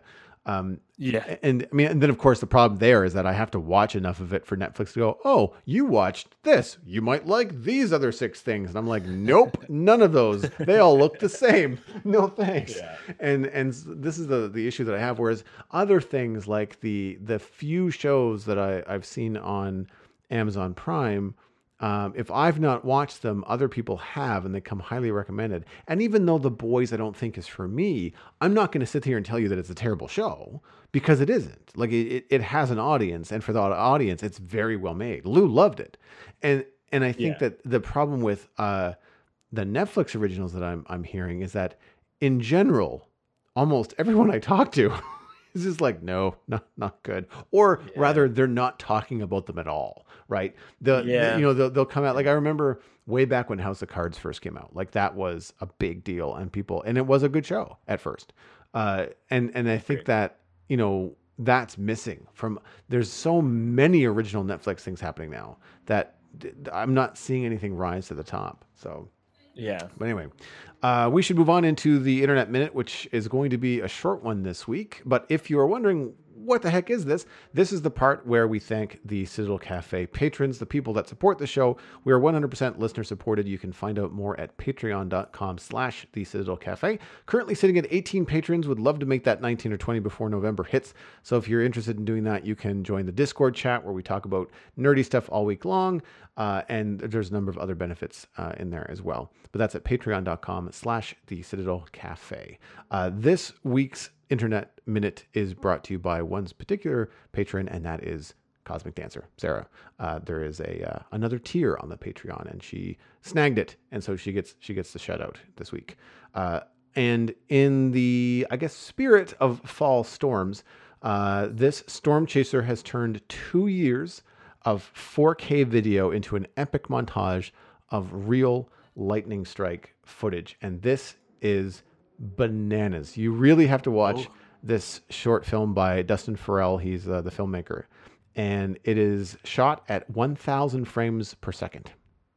Um, Yeah. and I mean, and then of course the problem there is that I have to watch enough of it for Netflix to go, oh, you watched this, you might like these other six things. And I'm like, nope, none of those. They all look the same. No thanks. Yeah. And and this is the the issue that I have. Whereas other things like the the few shows that I, I've seen on Amazon Prime, um, if I've not watched them, other people have, and they come highly recommended. And even though The Boys I don't think is for me, I'm not going to sit here and tell you that it's a terrible show, because it isn't. Like it, it has an audience, and for the audience, it's very well made. Lou loved it, and and I think Yeah. that the problem with uh, the Netflix originals that I'm I'm hearing is that in general, almost everyone I talk to is just like, no, not not good, or Yeah. rather, they're not talking about them at all, right? The, the Yeah. you know they'll, they'll come out like I remember way back when House of Cards first came out, like that was a big deal, and people, and it was a good show at first, uh, and and I think Great. that you know that's missing from. There's so many original Netflix things happening now that d- I'm not seeing anything rise to the top. So. Yeah. But anyway, uh, we should move on into the Internet Minute, which is going to be a short one this week. But if you are wondering, what the heck is this? This is the part where we thank the Citadel Cafe patrons, the people that support the show. We are one hundred percent listener supported. You can find out more at patreon.com slash the Citadel Cafe. Currently sitting at eighteen patrons. Would love to make that nineteen or twenty before November hits. So if you're interested in doing that, you can join the Discord chat where we talk about nerdy stuff all week long. Uh, and there's a number of other benefits uh, in there as well. But that's at patreon.com slash the Citadel Cafe. Uh, this week's Internet Minute is brought to you by one's particular patron, and that is Cosmic Dancer, Sarah. Uh, there is a uh, another tier on the Patreon, and she snagged it, and so she gets she gets the shout out this week. Uh, and in the, I guess, spirit of fall storms, uh, this storm chaser has turned two years of four K video into an epic montage of real lightning strike footage. And this is bananas. You really have to watch Oh. this short film by Dustin Farrell. He's uh, the filmmaker. And it is shot at one thousand frames per second.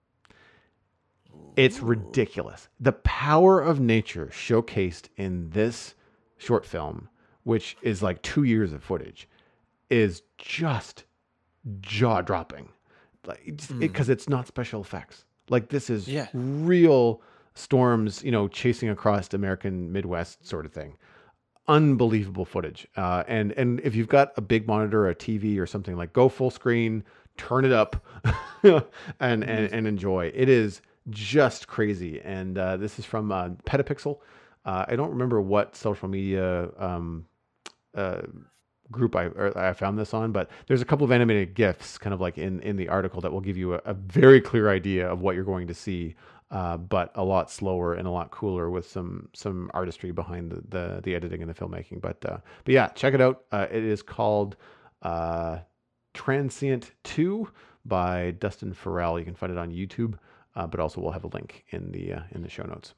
It's ridiculous. The power of nature showcased in this short film, which is like two years of footage, is just jaw-dropping, like because Mm. it's not special effects. Like this is Yeah. real storms, you know, chasing across the American Midwest sort of thing. Unbelievable footage. Uh, and and if you've got a big monitor, or a T V, or something, like go full screen, turn it up, and, and and enjoy. It is just crazy. And uh, this is from uh, Petapixel. Uh, I don't remember what social media um, uh, group I or I found this on, but there's a couple of animated GIFs kind of like in, in the article that will give you a, a very clear idea of what you're going to see, uh, but a lot slower and a lot cooler with some some artistry behind the the, the editing and the filmmaking. But uh, but yeah, check it out. Uh, it is called uh, Transient two by Dustin Farrell. You can find it on YouTube, uh, but also we'll have a link in the uh, in the show notes.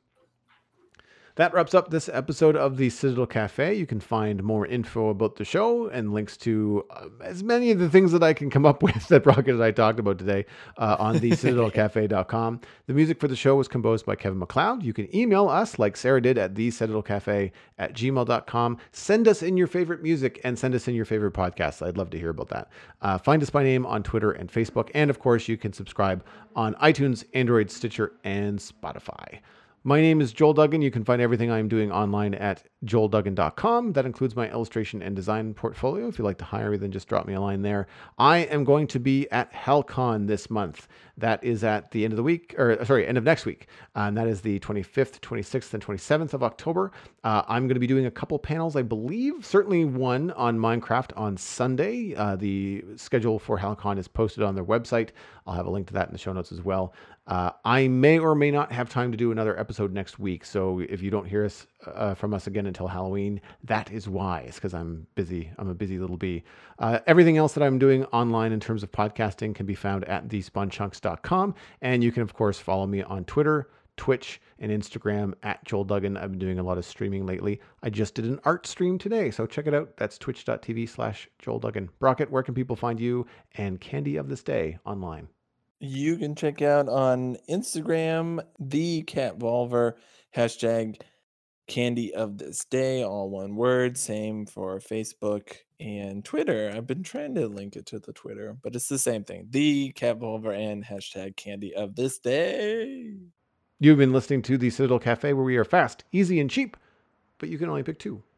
That wraps up this episode of the Citadel Cafe. You can find more info about the show and links to uh, as many of the things that I can come up with that Rocket and I talked about today uh, on the citadel cafe dot com. The music for the show was composed by Kevin MacLeod. You can email us like Sarah did at the citadel cafe at gmail dot com. Send us in your favorite music and send us in your favorite podcasts. I'd love to hear about that. Uh, find us by name on Twitter and Facebook. And of course, you can subscribe on iTunes, Android, Stitcher, and Spotify. My name is Joel Duggan. You can find everything I'm doing online at joel duggan dot com. That includes my illustration and design portfolio. If you'd like to hire me, then just drop me a line there. I am going to be at HellCon this month. That is at the end of the week, or sorry, end of next week. Uh, and that is the twenty-fifth, twenty-sixth, and twenty-seventh of October. Uh, I'm going to be doing a couple panels, I believe, certainly one on Minecraft on Sunday. Uh, the schedule for HellCon is posted on their website. I'll have a link to that in the show notes as well. Uh, I may or may not have time to do another episode next week. So if you don't hear us uh, from us again until Halloween, that is why. It's because I'm busy. I'm a busy little bee. Uh, everything else that I'm doing online in terms of podcasting can be found at the spun chunks dot com. And you can, of course, follow me on Twitter, Twitch, and Instagram at Joel Duggan. I've been doing a lot of streaming lately. I just did an art stream today, so check it out. That's twitch.tv slash Joel Duggan. Brockett, where can people find you and Candy of This Day online? You can check out on Instagram, the Cat Volver, hashtag Candy of This Day, all one word. Same for Facebook and Twitter. I've been trying to link it to the Twitter, but it's the same thing. The Cat Pullover and hashtag Candy of This Day. You've been listening to the Citadel Cafe, where we are fast, easy, and cheap, but you can only pick two.